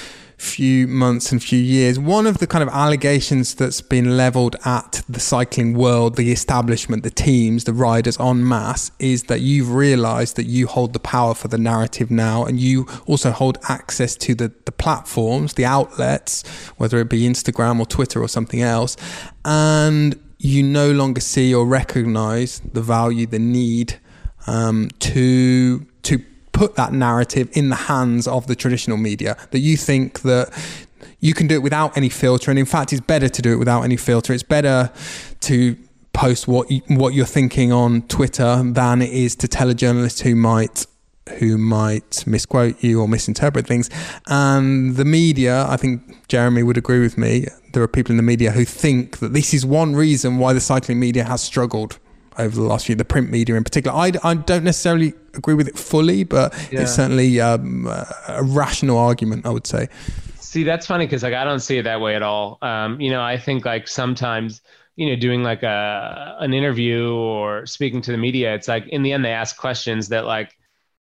few months and few years. One of the kind of allegations that's been leveled at the cycling world, the establishment, the teams, the riders en masse, is that you've realized that you hold the power for the narrative now, and you also hold access to the, the platforms, the outlets, whether it be Instagram or Twitter or something else, and you no longer see or recognize the value, the need um, to to put that narrative in the hands of the traditional media, that you think that you can do it without any filter. And in fact, it's better to do it without any filter. It's better to post what you, what you're thinking on Twitter than it is to tell a journalist who might who might misquote you or misinterpret things. And the media, I think Jeremy would agree with me, there are people in the media who think that this is one reason why the cycling media has struggled over the last few, the print media in particular. I, I don't necessarily agree with it fully, but yeah. It's certainly um, a rational argument, I would say. See, that's funny because like I don't see it that way at all. Um, you know, I think like sometimes, you know, doing like a an interview or speaking to the media, it's like in the end they ask questions that like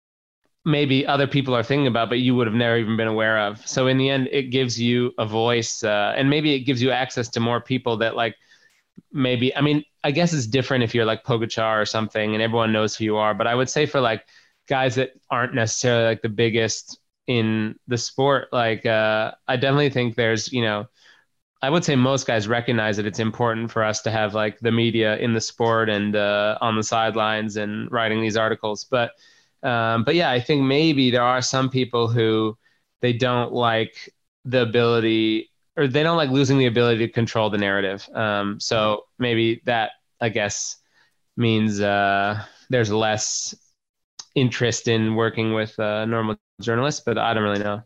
maybe other people are thinking about, but you would have never even been aware of. So in the end, it gives you a voice, uh, and maybe it gives you access to more people that like maybe, I mean, I guess it's different if you're like Pogacar or something and everyone knows who you are. But I would say for like guys that aren't necessarily like the biggest in the sport, like uh, I definitely think there's, you know, I would say most guys recognize that it's important for us to have like the media in the sport and uh, on the sidelines and writing these articles. But um, but yeah, I think maybe there are some people who they don't like the ability, or they don't like losing the ability to control the narrative. Um, so maybe that, I guess, means uh, there's less interest in working with uh, normal journalists, but I don't really know.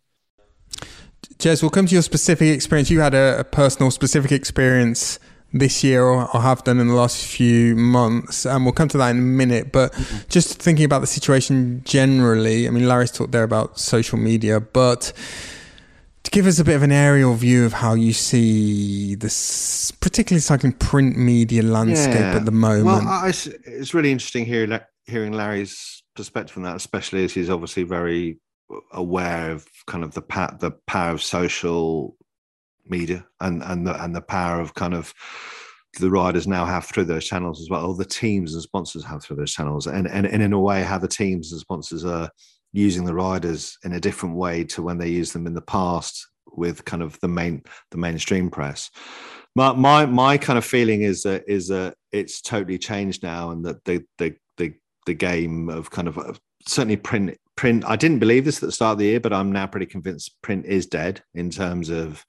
Jez, we'll come to your specific experience. You had a, a personal specific experience this year, or, or have done in the last few months, and we'll come to that in a minute. But mm-hmm. just thinking about the situation generally, I mean, Larry's talked there about social media, but to give us a bit of an aerial view of how you see this, particularly cycling print media landscape yeah. at the moment. Well, I, it's really interesting hearing, hearing Larry's perspective on that, especially as he's obviously very aware of kind of the pa- the power of social media and and the and the power of kind of the riders now have through those channels as well, or the teams and sponsors have through those channels, and and, and in a way how the teams and sponsors are using the riders in a different way to when they used them in the past with kind of the main the mainstream press. My my my kind of feeling is that is that it's totally changed now, and that the the the the game of kind of uh, certainly print print. I didn't believe this at the start of the year, but I'm now pretty convinced print is dead in terms of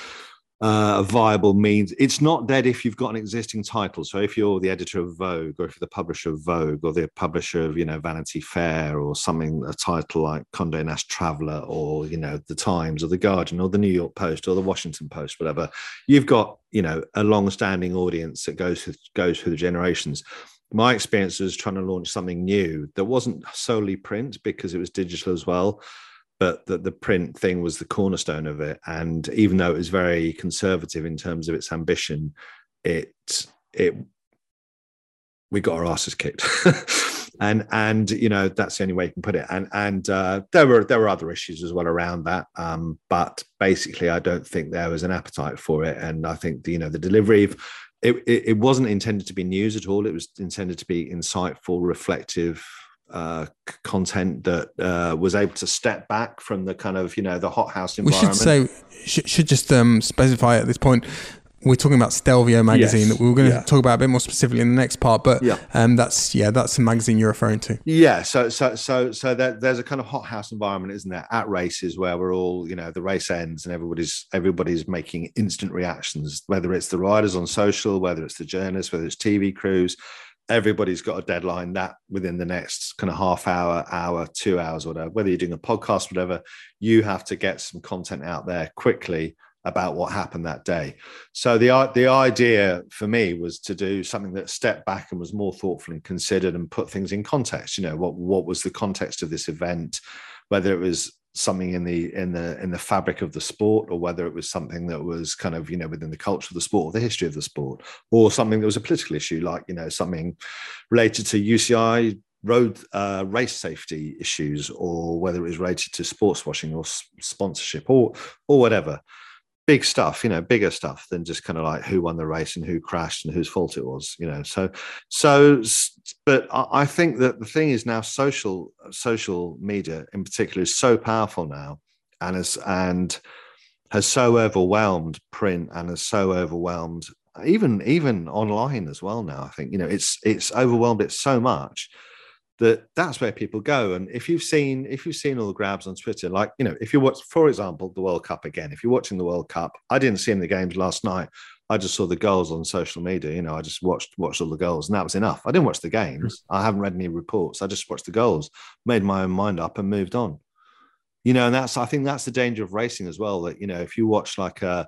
uh, a viable means. It's not dead if you've got an existing title. So if you're the editor of Vogue, or if you're the publisher of Vogue, or the publisher of, you know, Vanity Fair, or something, a title like Condé Nast Traveler, or, you know, the Times or the Guardian or the New York Post or the Washington Post, whatever, you've got, you know, a long-standing audience that goes through, goes through the generations. My experience was trying to launch something new that wasn't solely print, because it was digital as well, but that the print thing was the cornerstone of it. And even though it was very conservative in terms of its ambition, it it we got our asses kicked. and and you know, that's the only way you can put it. And and uh, there were there were other issues as well around that. Um, but basically, I don't think there was an appetite for it. And I think the, you know, the delivery of It, it, it wasn't intended to be news at all. It was intended to be insightful, reflective uh, content that uh, was able to step back from the kind of, you know, the hothouse environment. We should say, should, should just um, specify at this point, we're talking about Stelvio magazine, yes. that we were going to yeah. talk about a bit more specifically in the next part, but yeah. um, that's yeah, that's the magazine you're referring to. Yeah, so so so so there, there's a kind of hothouse environment, isn't there, at races where we're all, you know, the race ends and everybody's everybody's making instant reactions, whether it's the riders on social, whether it's the journalists, whether it's T V crews. Everybody's got a deadline that within the next kind of half hour, hour, two hours, or whatever, whether you're doing a podcast, whatever, you have to get some content out there quickly about what happened that day. So the the idea for me was to do something that stepped back and was more thoughtful and considered and put things in context. You know, what what was the context of this event, whether it was something in the in the in the fabric of the sport, or whether it was something that was kind of, you know, within the culture of the sport or the history of the sport, or something that was a political issue, like, you know, something related to U C I road uh, race safety issues, or whether it was related to sports washing or s- sponsorship or or whatever. Big stuff, you know, bigger stuff than just kind of like who won the race and who crashed and whose fault it was, you know. So, so, but I think that the thing is now social, social media in particular is so powerful now, and has and has so overwhelmed print and has so overwhelmed even even online as well now. I think, you know, it's it's overwhelmed it so much that that's where people go. And if you've seen if you've seen all the grabs on Twitter, like, you know, if you watch, for example, the World Cup again, if you're watching the World Cup, I didn't see any of the games last night. I just saw the goals on social media. You know, I just watched watched all the goals, and that was enough. I didn't watch the games. I haven't read any reports. I just watched the goals, made my own mind up, and moved on. You know, and that's I think that's the danger of racing as well. That, you know, if you watch like a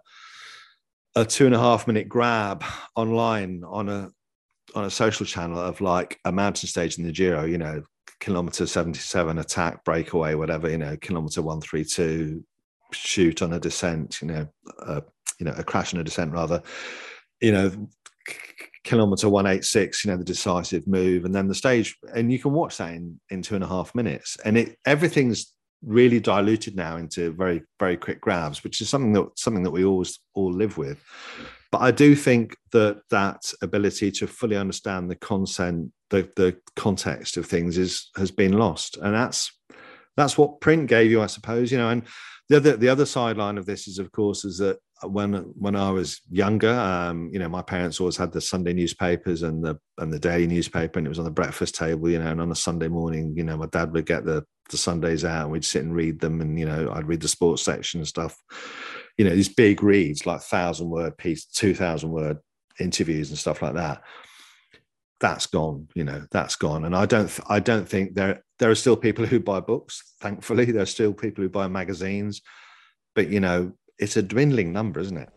a two and a half minute grab online on a on a social channel of like a mountain stage in the Giro, you know, kilometer seventy-seven, attack, breakaway, whatever, you know, kilometer one thirty-two, shoot on a descent, you know, uh, you know, a crash on a descent rather, you know, kilometer one eighty-six, you know, the decisive move, and then the stage, and you can watch that in, in two and a half minutes. And it, everything's really diluted now into very, very quick grabs, which is something that, something that we always all live with. But I do think that that ability to fully understand the consent, the, the context of things is has been lost, and that's that's what print gave you, I suppose. You know, and the other the other sideline of this is, of course, is that when when I was younger, um, you know, my parents always had the Sunday newspapers and the and the daily newspaper, and it was on the breakfast table. You know, and on a Sunday morning, you know, my dad would get the the Sundays out, and we'd sit and read them, and, you know, I'd read the sports section and stuff. You know, these big reads, like thousand word piece, two thousand word interviews and stuff like that. That's gone. You know, that's gone. And I don't, I don't think there there are still people who buy books. Thankfully, there are still people who buy magazines, but, you know, it's a dwindling number, isn't it?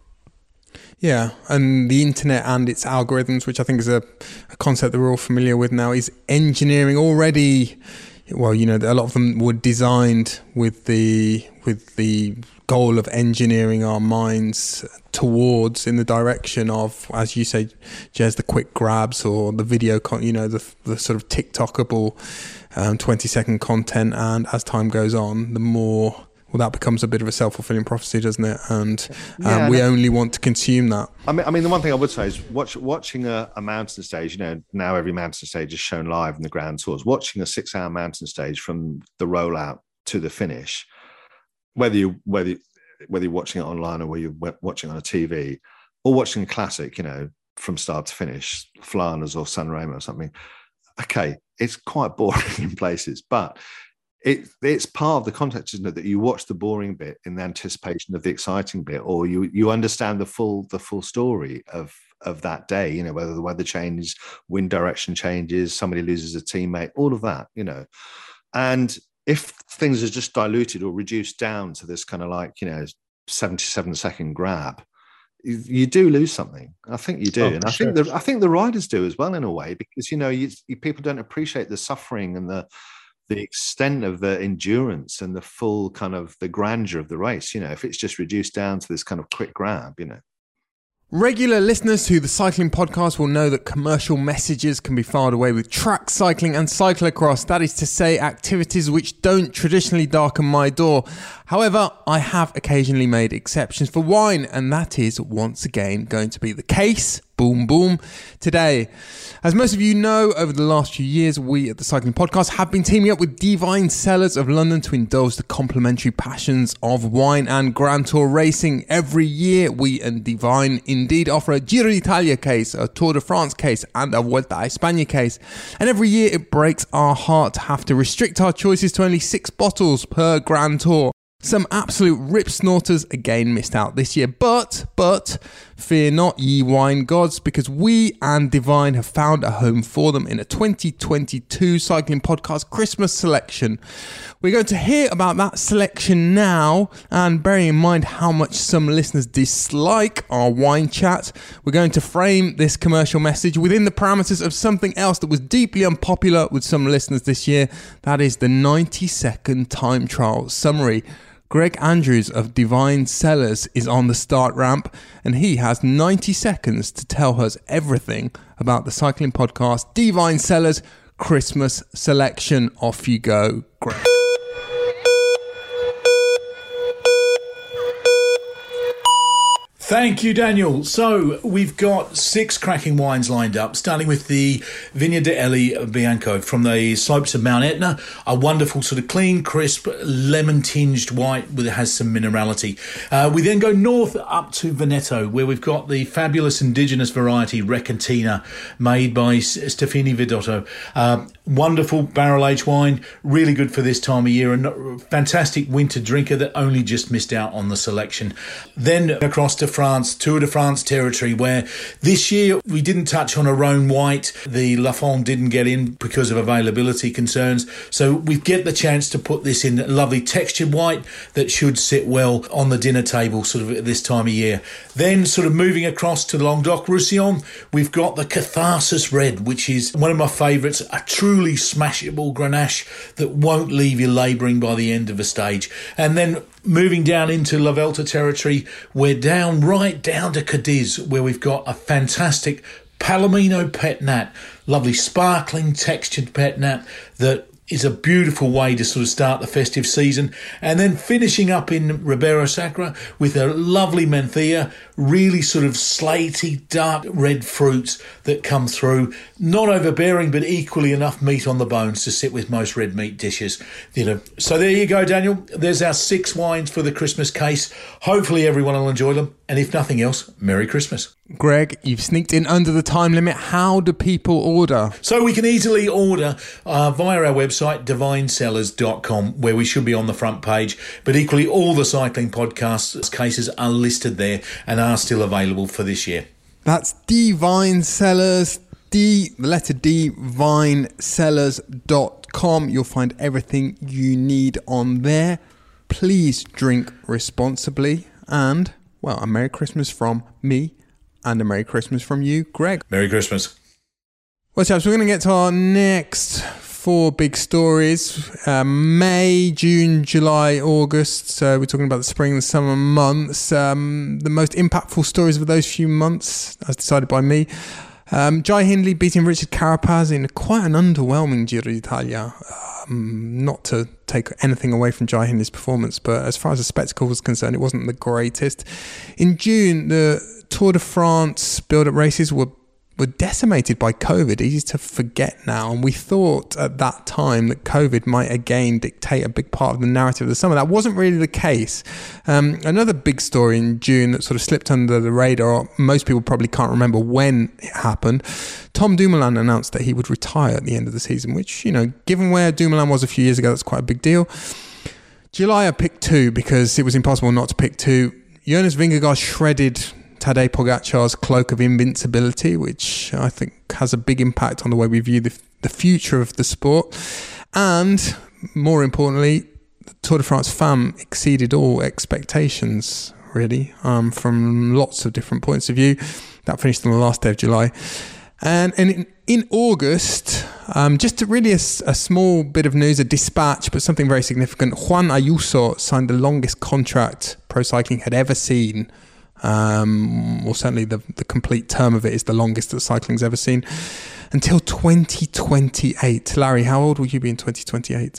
Yeah, and the internet and its algorithms, which I think is a, a concept that we're all familiar with now, is engineering already. Well, you know, a lot of them were designed with the with the goal of engineering our minds towards in the direction of, as you say, Jez, the quick grabs or the video, con- you know, the the sort of TikTokable um, twenty second content. And as time goes on, the more, well, that becomes a bit of a self-fulfilling prophecy, doesn't it? And um, yeah, we only want to consume that. I mean, I mean, the one thing I would say is watch, watching a, a mountain stage, you know, now every mountain stage is shown live in the Grand Tours. Watching a six-hour mountain stage from the rollout to the finish, whether you whether you, whether you're watching it online or whether you're watching on a T V, or watching a classic, you know, from start to finish, Flanders or Sanremo or something. Okay, it's quite boring in places, but It, it's part of the context, isn't it, that you watch the boring bit in the anticipation of the exciting bit, or you you understand the full the full story of of that day, you know, whether the weather changes, wind direction changes, somebody loses a teammate, all of that, you know. And if things are just diluted or reduced down to this kind of like, you know, seventy-seven second grab, you, you do lose something. I think you do. Oh, and I sure. think the I think the riders do as well, in a way, because, you know, you, you, people don't appreciate the suffering and the the extent of the endurance and the full kind of the grandeur of the race, you know, if it's just reduced down to this kind of quick grab, you know. Regular listeners to the Cycling Podcast will know that commercial messages can be filed away with track cycling and cyclocross. That is to say, activities which don't traditionally darken my door. However, I have occasionally made exceptions for wine, and that is once again going to be the case. Boom, boom. Today, as most of you know, over the last few years, we at the Cycling Podcast have been teaming up with Divine Cellars of London to indulge the complementary passions of wine and Grand Tour racing. Every year, we and Divine indeed offer a Giro d'Italia case, a Tour de France case, and a Vuelta a España case. And every year, it breaks our heart to have to restrict our choices to only six bottles per Grand Tour. Some absolute rip snorters again missed out this year, but, but, fear not, ye wine gods, because we and Divine have found a home for them in a twenty twenty-two Cycling Podcast Christmas selection. We're going to hear about that selection now, and bearing in mind how much some listeners dislike our wine chat, we're going to frame this commercial message within the parameters of something else that was deeply unpopular with some listeners this year. That is the ninety second time trial summary. Greg Andrews of Divine Cellars is on the start ramp, and he has ninety seconds to tell us everything about the Cycling Podcast. Divine Cellars, Christmas selection. Off you go, Greg. Thank you, Daniel. So we've got six cracking wines lined up, starting with the Vigna de Eli Bianco from the slopes of Mount Etna. A wonderful sort of clean, crisp, lemon-tinged white with it has some minerality. Uh, we then go north up to Veneto, where we've got the fabulous indigenous variety Recantina, made by Stefani Vidotto. Uh, wonderful barrel-aged wine, really good for this time of year, and a fantastic winter drinker that only just missed out on the selection. Then across to France, Tour de France territory, where this year we didn't touch on a Rhone white. The Lafon didn't get in because of availability concerns. So we get the chance to put this in a lovely textured white that should sit well on the dinner table sort of at this time of year. Then sort of moving across to Languedoc-Roussillon, we've got the Catharsis Red, which is one of my favourites, a truly smashable Grenache that won't leave you labouring by the end of a stage. And then moving down into La Velta territory, we're down right down to Cadiz, where we've got a fantastic Palomino Pet Nat, lovely sparkling textured Pet Nat that is a beautiful way to sort of start the festive season. And then finishing up in Ribeira Sacra with a lovely Mencia, really sort of slaty, dark red fruits that come through. Not overbearing, but equally enough meat on the bones to sit with most red meat dishes. You know. So there you go, Daniel. There's our six wines for the Christmas case. Hopefully everyone will enjoy them. And if nothing else, Merry Christmas. Greg, you've sneaked in under the time limit. How do people order? So we can easily order uh, via our website, divine cellars dot com, where we should be on the front page. But equally, all the cycling podcasts cases are listed there and are still available for this year. That's Divine Cellars, D, the letter D, vine cellars dot com. You'll find everything you need on there. Please drink responsibly. And, well, a Merry Christmas from me and a Merry Christmas from you, Greg. Merry Christmas. Well, chaps, we're going to get to our next four big stories. Uh, May, June, July, August. So we're talking about the spring and the summer months. Um, the most impactful stories of those few months, as decided by me. Um, Jai Hindley beating Richard Carapaz in quite an underwhelming Giro d'Italia. Um, not to take anything away from Jai Hindley's performance, but as far as the spectacle was concerned, it wasn't the greatest. In June, the Tour de France build-up races were were decimated by COVID. Easy to forget now. And we thought at that time that COVID might again dictate a big part of the narrative of the summer. That wasn't really the case. Um, another big story in June that sort of slipped under the radar, most people probably can't remember when it happened. Tom Dumoulin announced that he would retire at the end of the season, which, you know, given where Dumoulin was a few years ago, that's quite a big deal. July I picked two because it was impossible not to pick two. Jonas Vingegaard shredded Tadej Pogacar's cloak of invincibility, which I think has a big impact on the way we view the, the future of the sport. And more importantly, the Tour de France Femmes exceeded all expectations, really, um, from lots of different points of view. That finished on the last day of July. And, and in, in August, um, just a really a, a small bit of news, a dispatch, but something very significant. Juan Ayuso signed the longest contract pro cycling had ever seen. Um, or certainly the, the complete term of it is the longest that cycling's ever seen, until twenty twenty-eight. Larry, how old will you be in twenty twenty-eight?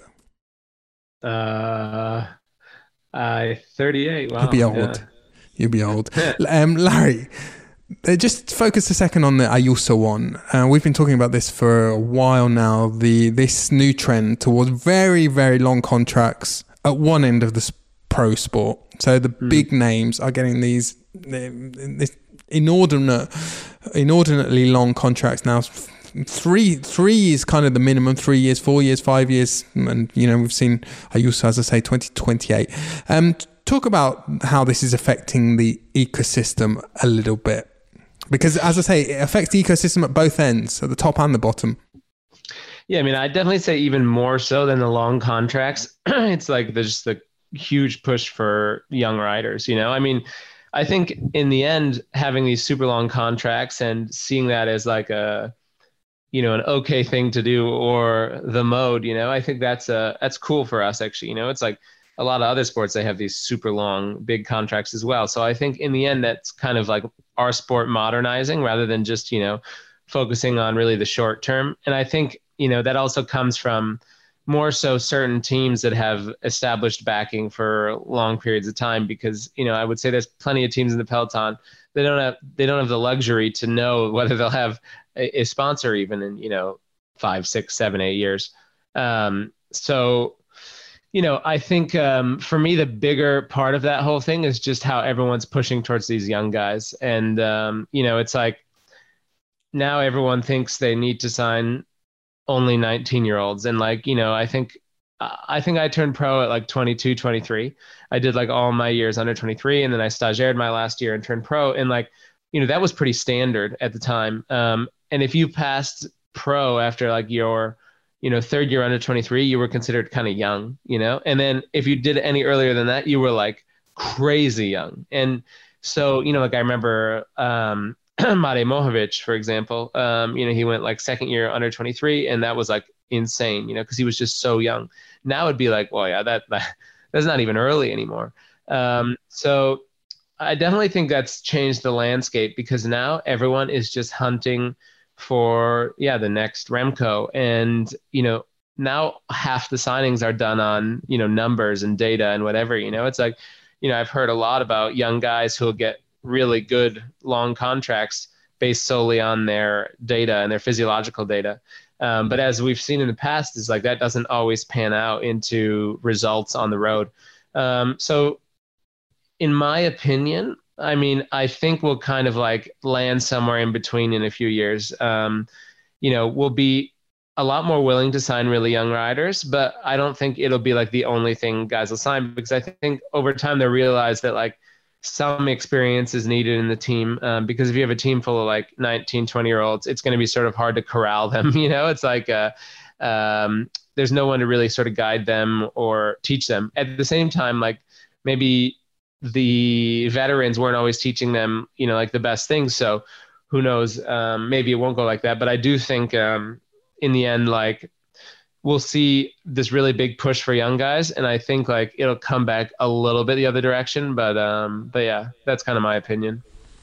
Uh, I thirty-eight. Wow. You'll be old. Yeah. You'll be old. um, Larry, just focus a second on the Ayuso one. Uh, we've been talking about this for a while now. The this new trend towards very, very long contracts at one end of the pro sport. So the mm. big names are getting these this inordinate, inordinately long contracts now. Three, three is kind of the minimum. Three years, four years, five years, and you know we've seen Ayuso, as I say, twenty twenty-eight. Um, talk about how this is affecting the ecosystem a little bit, because as I say, it affects the ecosystem at both ends, at the top and the bottom. Yeah, I mean, I'd definitely say even more so than the long contracts. It's like there's the huge push for young riders, you know? I mean, I think in the end, having these super long contracts and seeing that as like a, you know, an okay thing to do or the mode, you know, I think that's a, that's cool for us actually. You know, it's like a lot of other sports, they have these super long, big contracts as well. So I think in the end, that's kind of like our sport modernizing rather than just, you know, focusing on really the short term. And I think you know, that also comes from more so certain teams that have established backing for long periods of time, because, you know, I would say there's plenty of teams in the peloton. They don't have, they don't have the luxury to know whether they'll have a, a sponsor even in, you know, five, six, seven, eight years. Um, so, you know, I think um, for me, the bigger part of that whole thing is just how everyone's pushing towards these young guys. And, um, you know, it's like now everyone thinks they need to sign only nineteen year olds. And like, you know, I think, I think I turned pro at like twenty-two, twenty-three. I did like all my years under twenty-three. And then I stagiaired my last year and turned pro. And like, you know, that was pretty standard at the time. Um, and if you passed pro after like your, you know, third year under twenty-three, you were considered kind of young, you know? And then if you did any earlier than that, you were like crazy young. And so, you know, like I remember, um, Mate Mohovic, for example, um, you know, he went like second year under twenty-three, and that was like insane, you know, because he was just so young. Now it'd be like, well, yeah, that, that that's not even early anymore. Um, so I definitely think that's changed the landscape, because now everyone is just hunting for, yeah, the next Remco. And, you know, now half the signings are done on, you know, numbers and data and whatever, you know, it's like, you know, I've heard a lot about young guys who'll get really good long contracts based solely on their data and their physiological data. Um, but as we've seen in the past, is like that doesn't always pan out into results on the road. Um, so in my opinion, I mean, I think we'll kind of like land somewhere in between in a few years. Um, you know, we'll be a lot more willing to sign really young riders, but I don't think it'll be like the only thing guys will sign, because I think over time they'll realize that like some experience is needed in the team. Um, because if you have a team full of like nineteen, twenty year olds, it's going to be sort of hard to corral them. You know, it's like, uh, um, there's no one to really sort of guide them or teach them. At the same time, like maybe the veterans weren't always teaching them, you know, like the best things. So who knows, um, maybe it won't go like that. But I do think um, in the end, like we'll see this really big push for young guys. And I think like it'll come back a little bit the other direction. But, um, but yeah, that's kind of my opinion.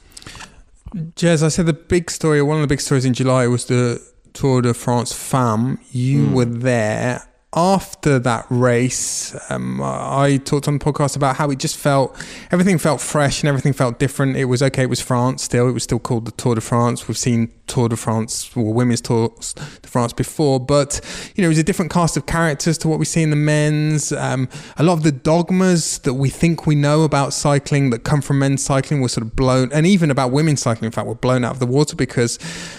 Jez, I said the big story, one of the big stories in July was the Tour de France Femmes. You mm. were there. After that race, um, I talked on the podcast about how it just felt, everything felt fresh and everything felt different. It was okay. It was France still. It was still called the Tour de France. We've seen Tour de France or Women's Tour de France before, but, you know, it was a different cast of characters to what we see in the men's. Um, a lot of the dogmas that we think we know about cycling that come from men's cycling were sort of blown, and even about women's cycling, in fact, were blown out of the water, because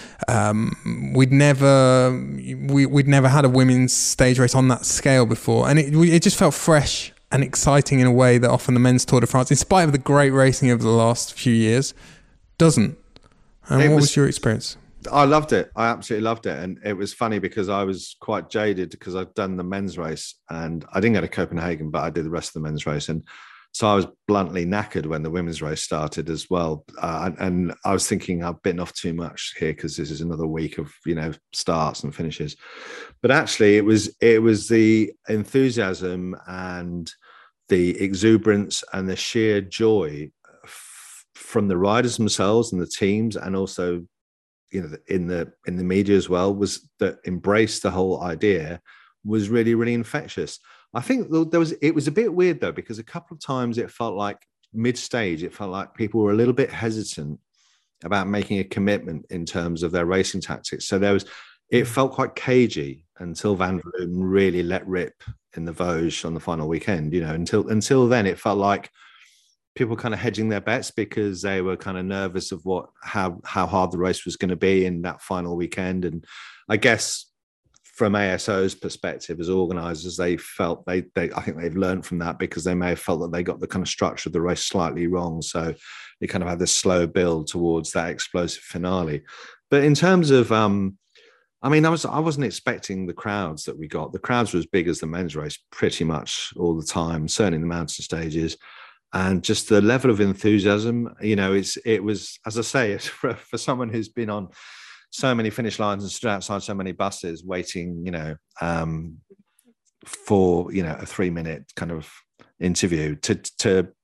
Um, we'd never we, we'd never had a women's stage race on that scale before, and it it just felt fresh and exciting in a way that often the men's Tour de France, in spite of the great racing over the last few years, doesn't. And it what was, was your experience? I loved it. I absolutely loved it, and it was funny because I was quite jaded because I'd done the men's race, and I didn't go to Copenhagen, but I did the rest of the men's race, and so I was bluntly knackered when the women's race started as well. Uh, and I was thinking I've bitten off too much here because this is another week of, you know, starts and finishes. But actually it was, it was the enthusiasm and the exuberance and the sheer joy f- from the riders themselves and the teams, and also, you know, in the, in the media as well, was that embraced the whole idea, was really, really infectious. I think there was, it was a bit weird though, because a couple of times it felt like mid-stage, it felt like people were a little bit hesitant about making a commitment in terms of their racing tactics. So there was, it felt quite cagey until Van Vleuten really let rip in the Vosges on the final weekend. You know, until until then, it felt like people kind of hedging their bets because they were kind of nervous of what how how hard the race was going to be in that final weekend. And I guess from A S O's perspective as organisers, they felt they, they, I think they've learned from that, because they may have felt that they got the kind of structure of the race slightly wrong. So you kind of had this slow build towards that explosive finale. But in terms of, um, I mean, I was, I wasn't expecting the crowds that we got. The crowds were as big as the men's race pretty much all the time, certainly in the mountain stages. And just the level of enthusiasm, you know, it's, it was, as I say, for, for someone who's been on so many finish lines and stood outside so many buses waiting, you know, um, for, you know, a three minute kind of interview, to to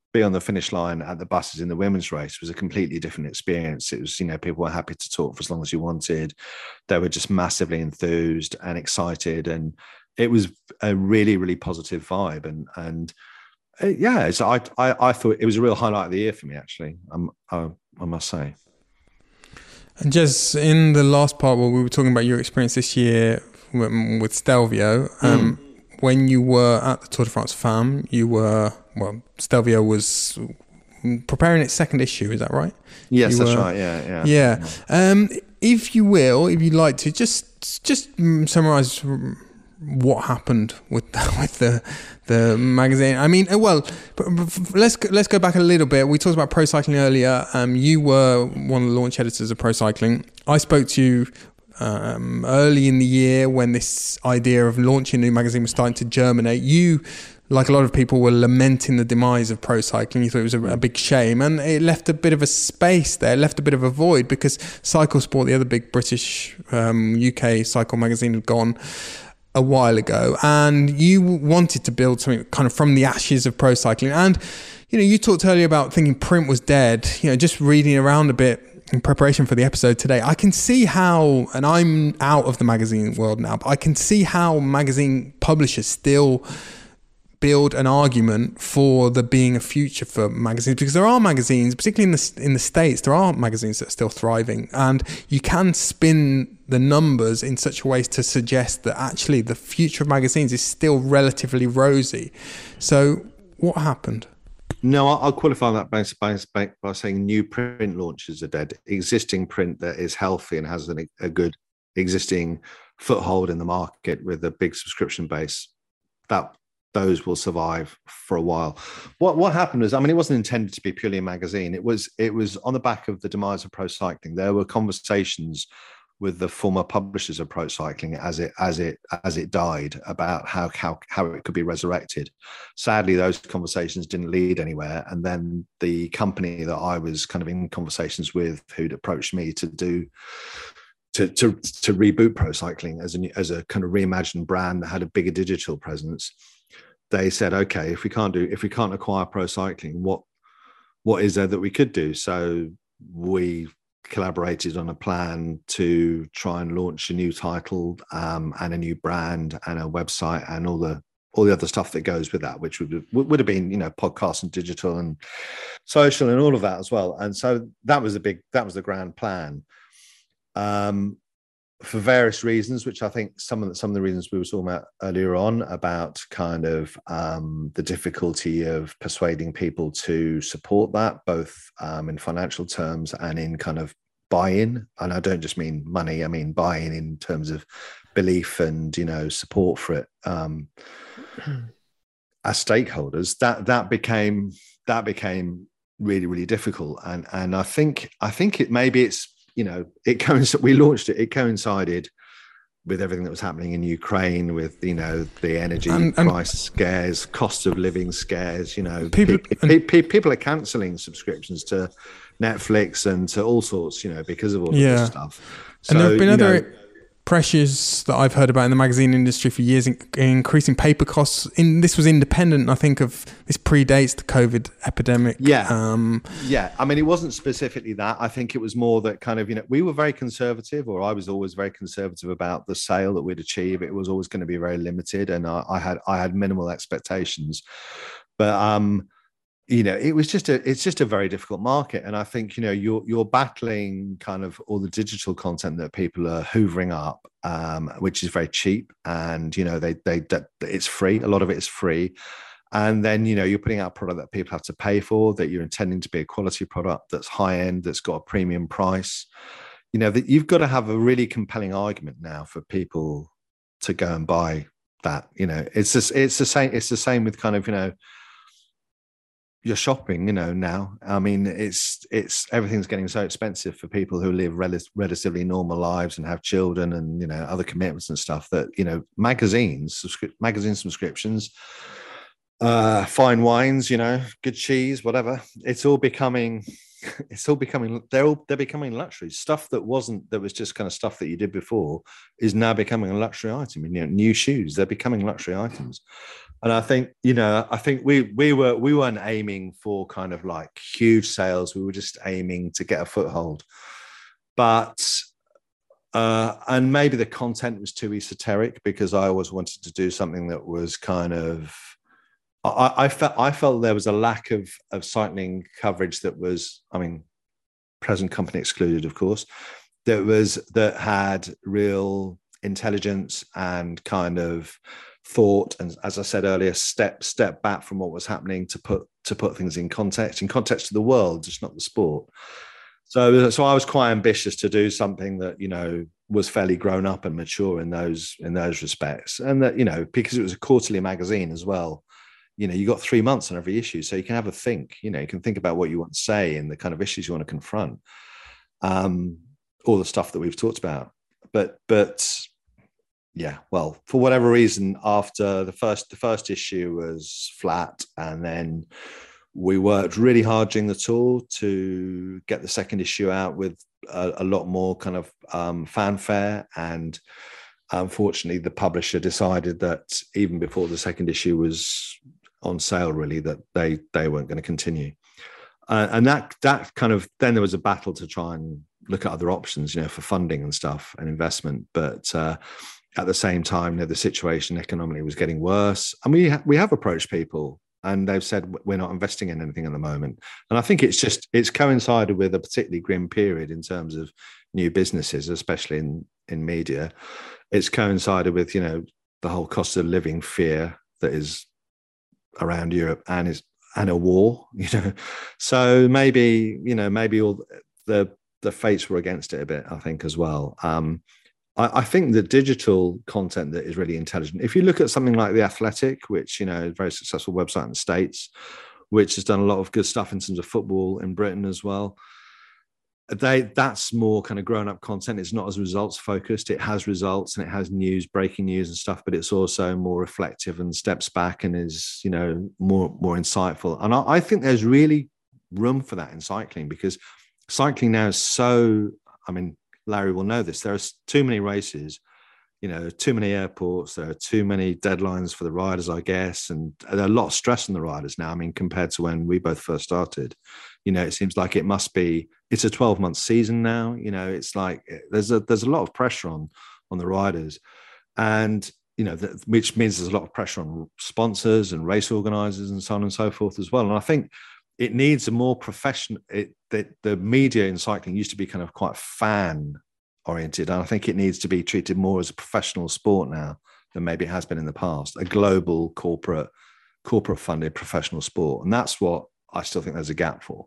be on the finish line at the buses in the women's race was a completely different experience. It was, you know, people were happy to talk for as long as you wanted. They were just massively enthused and excited, and it was a really, really positive vibe. And and uh, yeah, so I, I I thought it was a real highlight of the year for me, actually. Um, I, I must say. And just in the last part where we were talking about your experience this year with Stelvio, um, mm. when you were at the Tour de France Femmes, you were, well, Stelvio was preparing its second issue, is that right? Yes, you that's were, right, yeah. Yeah. Yeah. Um, if you will, if you'd like to, just just summarise what happened with with the the magazine. I mean, well, let's let's go back a little bit. We talked about Pro Cycling earlier. Um, you were one of the launch editors of Pro Cycling. I spoke to you um, early in the year when this idea of launching a new magazine was starting to germinate. You, like a lot of people, were lamenting the demise of Pro Cycling. You thought it was a, a big shame, and it left a bit of a space there, left a bit of a void, because Cycle Sport, the other big British um, U K cycle magazine, had gone a while ago, and you wanted to build something kind of from the ashes of Pro Cycling. And you know, you talked earlier about thinking print was dead. You know, just reading around a bit in preparation for the episode today, I can see how, and I'm out of the magazine world now, but I can see how magazine publishers still build an argument for there being a future for magazines, because there are magazines, particularly in the in the States, there are magazines that are still thriving, and you can spin the numbers in such a way to suggest that actually the future of magazines is still relatively rosy. So what happened? No, I'll qualify that by, by, by saying new print launches are dead. Existing print that is healthy and has an, a good existing foothold in the market with a big subscription base, that those will survive for a while. What what happened was, I mean, it wasn't intended to be purely a magazine. It was it was on the back of the demise of Pro Cycling. There were conversations with the former publishers of Pro Cycling as it as it as it died about how how how it could be resurrected. Sadly, those conversations didn't lead anywhere. And then the company that I was kind of in conversations with, who'd approached me to do to to to reboot Pro Cycling as a as a kind of reimagined brand that had a bigger digital presence, they said, okay, if we can't do if we can't acquire Pro Cycling, what what is there that we could do? So we collaborated on a plan to try and launch a new title um, and a new brand and a website and all the all the other stuff that goes with that, which would would have been, you know, podcasts and digital and social and all of that as well. And so that was a big that was the grand plan. Um, for various reasons, which I think some of the, some of the reasons we were talking about earlier on about kind of um, the difficulty of persuading people to support that, both um, in financial terms and in kind of buy-in. And I don't just mean money, I mean buy-in in terms of belief and, you know, support for it. Um, as stakeholders, that that became that became really, really difficult. And and I think I think it maybe it's you know, it coincided, we launched it, it coincided with everything that was happening in Ukraine, with, you know, the energy and, and price scares, cost of living scares, you know, people, pe- pe- people are cancelling subscriptions to Netflix and to all sorts, you know, because of all yeah. of this stuff. So, and there have been other know, pressures that I've heard about in the magazine industry for years, in, increasing paper costs. In this was independent, I think, of this predates the COVID epidemic. Yeah, um, yeah. I mean, it wasn't specifically that. I think it was more that kind of, you know, we were very conservative, or I was always very conservative about the sale that we'd achieve. It was always going to be very limited, and I, I had I had minimal expectations. But um, you know, it was just a, it's just a very difficult market. And I think, you know, you're, you're battling kind of all the digital content that people are hoovering up, um, which is very cheap. And, you know, they, they, it's free. A lot of it is free. And then, you know, you're putting out a product that people have to pay for, that you're intending to be a quality product that's high end, that's got a premium price. You know, that you've got to have a really compelling argument now for people to go and buy that. You know, it's just, it's the same, it's the same with kind of, you know, you're shopping, you know, now. I mean, it's it's everything's getting so expensive for people who live rel- relatively normal lives and have children and, you know, other commitments and stuff, that, you know, magazines, subscri- magazine subscriptions, uh, fine wines, you know, good cheese, whatever. It's all becoming, it's all becoming they're all they're becoming luxury stuff that wasn't that was just kind of stuff that you did before is now becoming a luxury item. You know, new shoes, they're becoming luxury items. And I think, you know, I think we we were we weren't aiming for kind of like huge sales. We were just aiming to get a foothold. But uh, and maybe the content was too esoteric, because I always wanted to do something that was kind of I, I felt I felt there was a lack of of cycling coverage that was, I mean, present company excluded, of course, that was that had real intelligence and kind of thought, and as I said earlier, step step back from what was happening to put to put things in context, in context to the world, just not the sport. So, so I was quite ambitious to do something that, you know, was fairly grown up and mature in those in those respects, and that, you know, because it was a quarterly magazine as well, you know, you got three months on every issue, so you can have a think. You know, you can think about what you want to say and the kind of issues you want to confront, um, all the stuff that we've talked about. But but. Yeah, well, for whatever reason, after the first the first issue was flat, and then we worked really hard during the tour to get the second issue out with a, a lot more kind of um, fanfare. And unfortunately, the publisher decided that even before the second issue was on sale, really, that they they weren't going to continue. Uh, and that that kind of then there was a battle to try and look at other options, you know, for funding and stuff and investment, but. Uh, At the same time, you know, the situation economically was getting worse, and we ha- we have approached people, and they've said we're not investing in anything at the moment. And I think it's just it's coincided with a particularly grim period in terms of new businesses, especially in in media. It's coincided with, you know, the whole cost of living fear that is around Europe, and is and a war, you know. So maybe you know maybe all the the fates were against it a bit, I think, as well. Um, I think the digital content that is really intelligent, if you look at something like The Athletic, which, you know, is a very successful website in the States, which has done a lot of good stuff in terms of football in Britain as well, they that's more kind of grown-up content. It's not as results focused. It has results and it has news, breaking news and stuff, but it's also more reflective and steps back and is, you know, more more insightful. And I, I think there's really room for that in cycling, because cycling now is so, I mean, Larry will know this. There are too many races, you know, too many airports. There are too many deadlines for the riders, I guess. And there's a lot of stress on the riders now. I mean, compared to when we both first started, you know, it seems like it must be, it's a twelve month season now. You know, it's like there's a, there's a lot of pressure on, on the riders. And, you know, that, which means there's a lot of pressure on sponsors and race organizers and so on and so forth as well. And I think it needs a more professional, it, the, the media in cycling used to be kind of quite fan oriented. And I think it needs to be treated more as a professional sport now than maybe it has been in the past, a global corporate, corporate funded professional sport. And that's what I still think there's a gap for.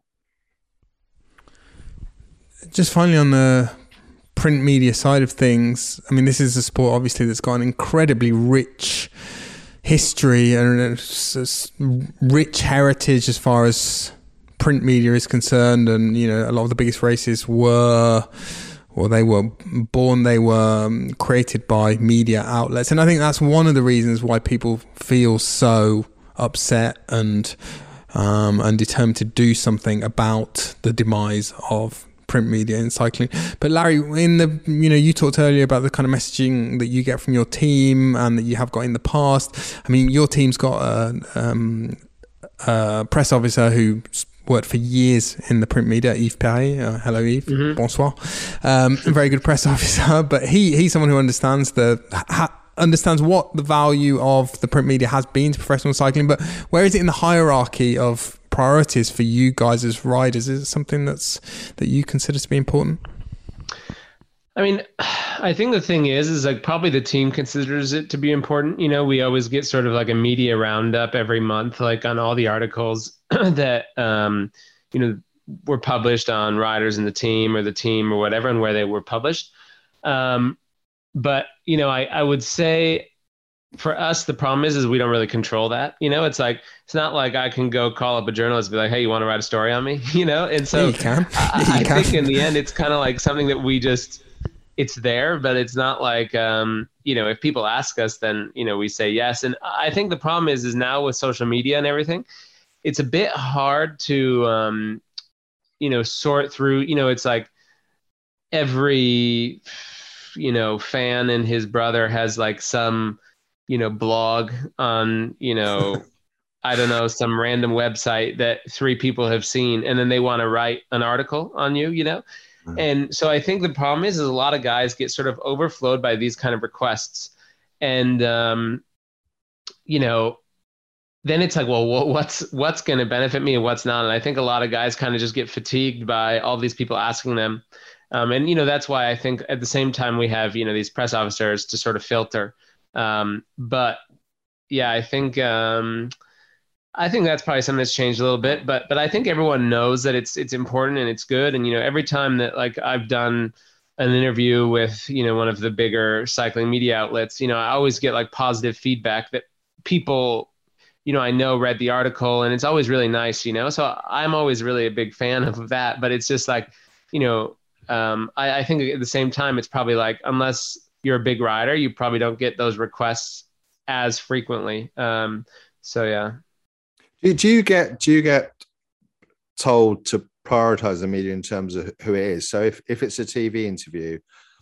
Just finally on the print media side of things, I mean, this is a sport obviously that's got an incredibly rich history and a rich heritage as far as print media is concerned, and you know, a lot of the biggest races were, or they were born, they were um, created by media outlets, and I think that's one of the reasons why people feel so upset and um, and determined to do something about the demise of print media in cycling. But Larry, in the you know you talked earlier about the kind of messaging that you get from your team and that you have got in the past. I mean, your team's got a, um, a press officer who worked for years in the print media, Yves Perret. Uh, hello, Yves. Mm-hmm. Bonsoir. Um, a very good press officer, but he he's someone who understands the ha, understands what the value of the print media has been to professional cycling. But where is it in the hierarchy of priorities for you guys as riders? Is it something that's that you consider to be important? I mean, I think the thing is, is like probably the team considers it to be important. You know, we always get sort of like a media roundup every month, like on all the articles that, um, you know, were published on riders in the team or the team or whatever, and where they were published. Um, but, you know, I, I would say for us, the problem is, is we don't really control that. You know, it's like, it's not like I can go call up a journalist and be like, hey, you want to write a story on me? You know? And so yeah, you can. I, you I can. think in the end, it's kind of like something that we just, it's there, but it's not like, um, you know, if people ask us, then, you know, we say yes. And I think the problem is, is now with social media and everything, it's a bit hard to, um, you know, sort through, you know, it's like every, you know, fan and his brother has like some, you know, blog on, you know, I don't know, some random website that three people have seen, and then they want to write an article on you, you know? Mm-hmm. And so I think the problem is, is a lot of guys get sort of overflowed by these kind of requests. And, um, you know, then it's like, well, what's, what's going to benefit me and what's not? And I think a lot of guys kind of just get fatigued by all these people asking them. Um, and, you know, that's why I think at the same time we have, you know, these press officers to sort of filter. Um, but yeah, I think, um, I think that's probably something that's changed a little bit, but, but I think everyone knows that it's, it's important and it's good. And, you know, every time that like I've done an interview with, you know, one of the bigger cycling media outlets, you know, I always get like positive feedback that people, you know, I know read the article, and it's always really nice, you know? So I'm always really a big fan of that, but it's just like, you know, um, I, I think at the same time, it's probably like, unless you're a big rider, you probably don't get those requests as frequently. Um, so yeah. Do, do you get, do you get told to prioritize the media in terms of who it is? So if, if it's a T V interview,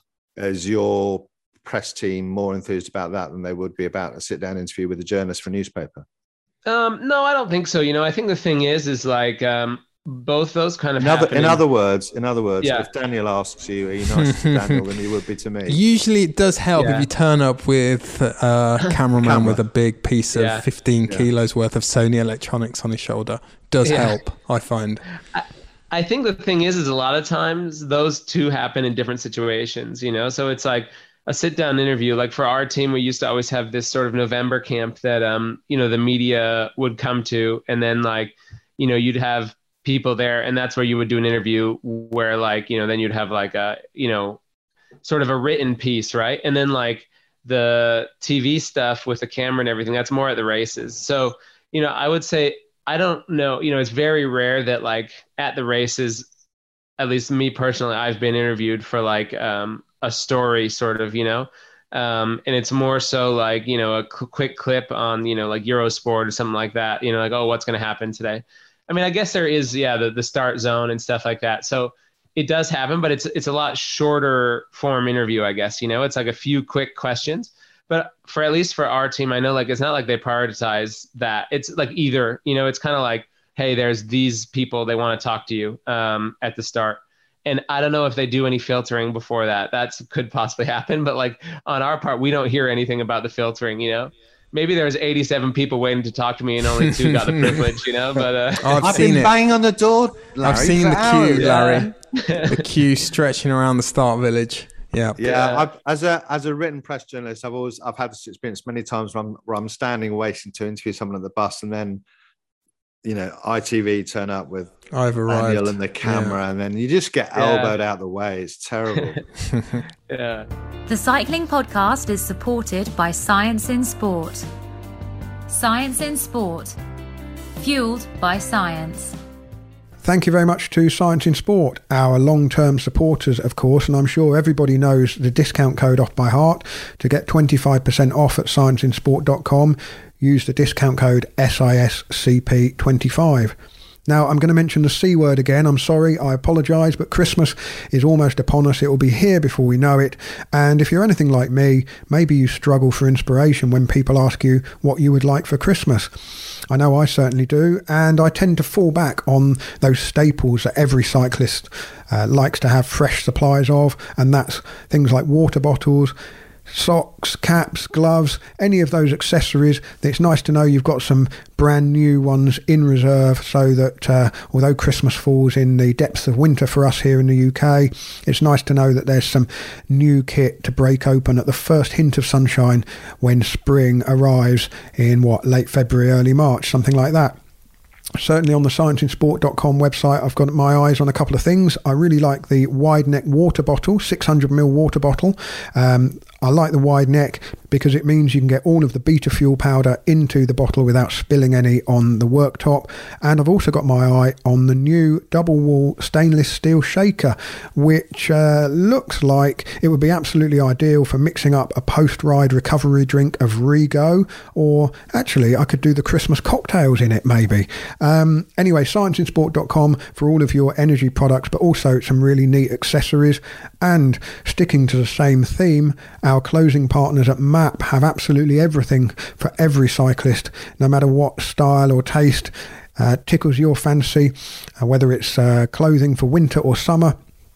is your press team more enthused about that than they would be about a sit down interview with a journalist for a newspaper? Um, no, I don't think so. You know, I think the thing is, is like, um, both those kind of in other, in other words, in other words, yeah. if Daniel asks you, are you nice to Daniel than you would be to me? Usually it does help yeah. if you turn up with a cameraman Camera. with a big piece of yeah. fifteen yeah. kilos worth of Sony electronics on his shoulder. Does yeah. help, I find. I, I think the thing is, is a lot of times those two happen in different situations, you know? So it's like a sit down interview. Like for our team, we used to always have this sort of November camp that, um, you know, the media would come to, and then like, you know, you'd have people there, and that's where you would do an interview where like, you know, then you'd have like a, you know, sort of a written piece, right? And then like the T V stuff with the camera and everything, that's more at the races. So, you know, I would say, I don't know, you know, it's very rare that like at the races, at least me personally, I've been interviewed for like um, a story sort of, you know, um, and it's more so like, you know, a qu- quick clip on, you know, like Eurosport or something like that, you know, like, oh, what's going to happen today? I mean, I guess there is, yeah, the, the start zone and stuff like that. So it does happen, but it's it's a lot shorter form interview, I guess, you know, it's like a few quick questions. But for at least for our team, I know like it's not like they prioritize that. It's like either, you know, it's kind of like, hey, there's these people, they want to talk to you um, at the start. And I don't know if they do any filtering before that. That could possibly happen. But like on our part, we don't hear anything about the filtering, you know. Maybe there was eighty-seven people waiting to talk to me and only two got the privilege, you know, but uh, oh, I've, I've seen been it. banging on the door, Larry, I've seen the hours. queue, Larry, yeah. the queue stretching around the start village. Yeah. Yeah. yeah. I've, as a, as a written press journalist, I've always, I've had this experience many times where I'm, where I'm standing waiting to interview someone at the bus, and then, you know, I T V turn up with I've arrived. Daniel and the camera, yeah. and then you just get elbowed yeah. out the way. It's terrible. yeah. The Cycling Podcast is supported by Science in Sport. Science in Sport. Fueled by science. Thank you very much to Science in Sport, our long-term supporters, of course, and I'm sure everybody knows the discount code off by heart. To get twenty-five percent off at science in sport dot com, use the discount code S I S C P twenty-five. Now, I'm going to mention the C word again. I'm sorry, I apologise, but Christmas is almost upon us. It will be here before we know it. And if you're anything like me, maybe you struggle for inspiration when people ask you what you would like for Christmas. I know I certainly do, and I tend to fall back on those staples that every cyclist uh, likes to have fresh supplies of, and that's things like water bottles, socks, caps, gloves, any of those accessories. It's nice to know you've got some brand new ones in reserve, so that uh, although Christmas falls in the depths of winter for us here in the U K, it's nice to know that there's some new kit to break open at the first hint of sunshine when spring arrives in what, late February, early March, something like that. Certainly on the science in sport dot com website, I've got my eyes on a couple of things. I really like the wide neck water bottle, six hundred milliliter water bottle. Um, I like the wide neck because it means you can get all of the beta fuel powder into the bottle without spilling any on the worktop. And I've also got my eye on the new double wall stainless steel shaker, which uh, looks like it would be absolutely ideal for mixing up a post-ride recovery drink of Rego, or actually I could do the Christmas cocktails in it maybe. Um, anyway, science in sport dot com for all of your energy products, but also some really neat accessories. And sticking to the same theme, our closing partners at M A P have absolutely everything for every cyclist, no matter what style or taste uh, tickles your fancy, uh, whether it's uh, clothing for winter or summer,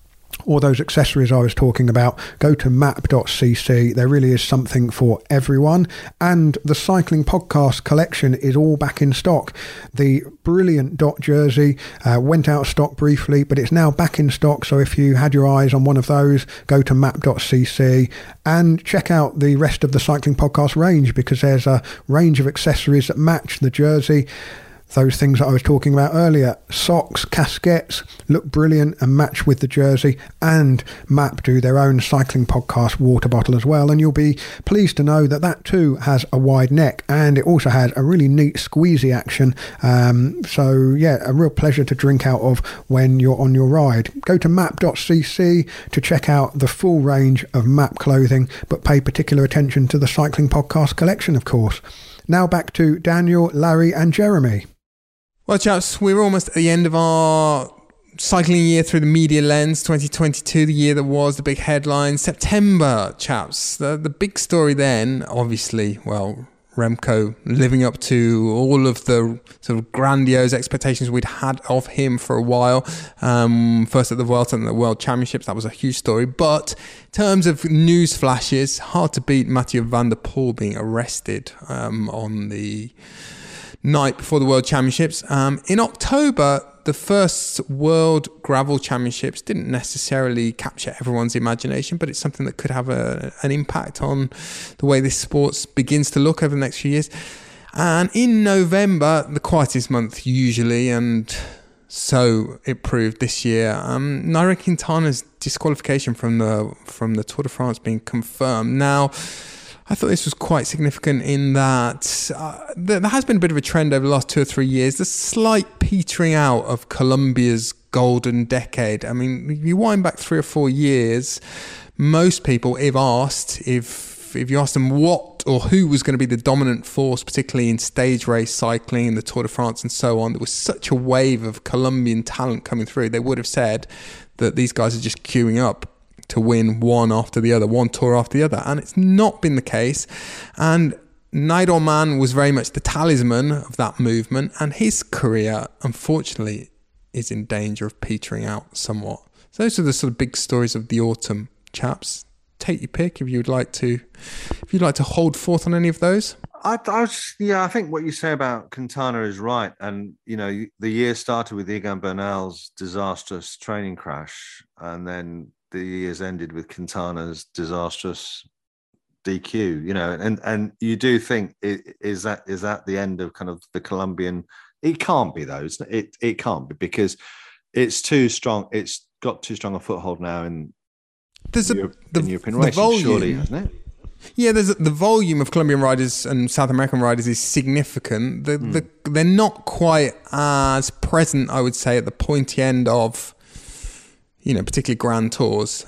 or those accessories I was talking about. Go to map dot c c. There really is something for everyone. And the Cycling Podcast collection is all back in stock. The brilliant Dot jersey uh, went out of stock briefly, but it's now back in stock. So if you had your eyes on one of those, go to map dot c c and check out the rest of the Cycling Podcast range, because there's a range of accessories that match the jersey. Those things that I was talking about earlier, socks, casquettes, look brilliant and match with the jersey. And M A P do their own Cycling Podcast water bottle as well. And you'll be pleased to know that that too has a wide neck, and it also has a really neat squeezy action. Um, so yeah, a real pleasure to drink out of when you're on your ride. Go to map dot c c to check out the full range of M A P clothing, but pay particular attention to the Cycling Podcast collection, of course. Now back to Daniel, Larry and Jeremy. Well, chaps, we're almost at the end of our cycling year through the media lens. twenty twenty-two, the year that was, the big headline. September, chaps, the, the big story then, obviously, well, Remco living up to all of the sort of grandiose expectations we'd had of him for a while. Um, first at the Vuelta and the World Championships, that was a huge story. But in terms of news flashes, hard to beat Mathieu van der Poel being arrested um, on the night before the World Championships. Um, in October, the first World Gravel Championships didn't necessarily capture everyone's imagination, but it's something that could have a, an impact on the way this sport begins to look over the next few years. And in November, the quietest month usually, and so it proved this year, um, Nairo Quintana's disqualification from the from the Tour de France being confirmed. Now, I thought this was quite significant in that uh, there has been a bit of a trend over the last two or three years, the slight petering out of Colombia's golden decade. I mean, if you wind back three or four years, most people, if asked, if if you asked them what or who was going to be the dominant force, particularly in stage race cycling, in the Tour de France and so on, there was such a wave of Colombian talent coming through, they would have said that these guys are just queuing up to win one after the other, one tour after the other. And it's not been the case. And Nairo Man was very much the talisman of that movement. And his career, unfortunately, is in danger of petering out somewhat. So those are the sort of big stories of the autumn, chaps. Take your pick if you'd like to, if you'd like to hold forth on any of those. I, I was, yeah, I think what you say about Quintana is right. And, you know, the year started with Egan Bernal's disastrous training crash, and then the years ended with Quintana's disastrous D Q, you know, and, and you do think, is that is that the end of kind of the Colombian? It can't be though. It's, it it can't be, because it's too strong. It's got too strong a foothold now in, there's a, Europe, the, in European the racing, volume, surely, hasn't it? Yeah, there's a, the volume of Colombian riders and South American riders is significant. The, mm. the, they're not quite as present, I would say, at the pointy end of, you know, particularly Grand Tours.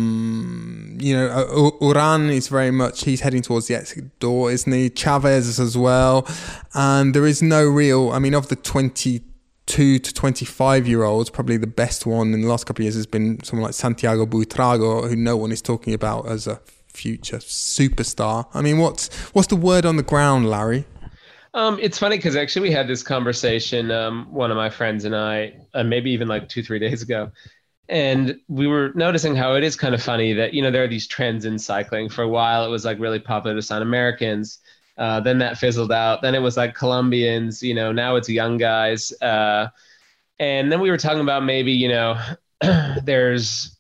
Um, you know, Uran is very much, he's heading towards the exit door, isn't he? Chavez as well. And there is no real, I mean, of the twenty-two to twenty-five year olds, probably the best one in the last couple of years has been someone like Santiago Buitrago, who no one is talking about as a future superstar. I mean, what's what's the word on the ground, Larry? Um, it's funny because actually we had this conversation, um, one of my friends and I, uh, maybe even like two, three days ago. And we were noticing how it is kind of funny that, you know, there are these trends in cycling. For a while, it was like really popular to sign Americans. Uh, then that fizzled out. Then it was like Colombians, you know, now it's young guys. Uh, and then we were talking about maybe, you know, there's,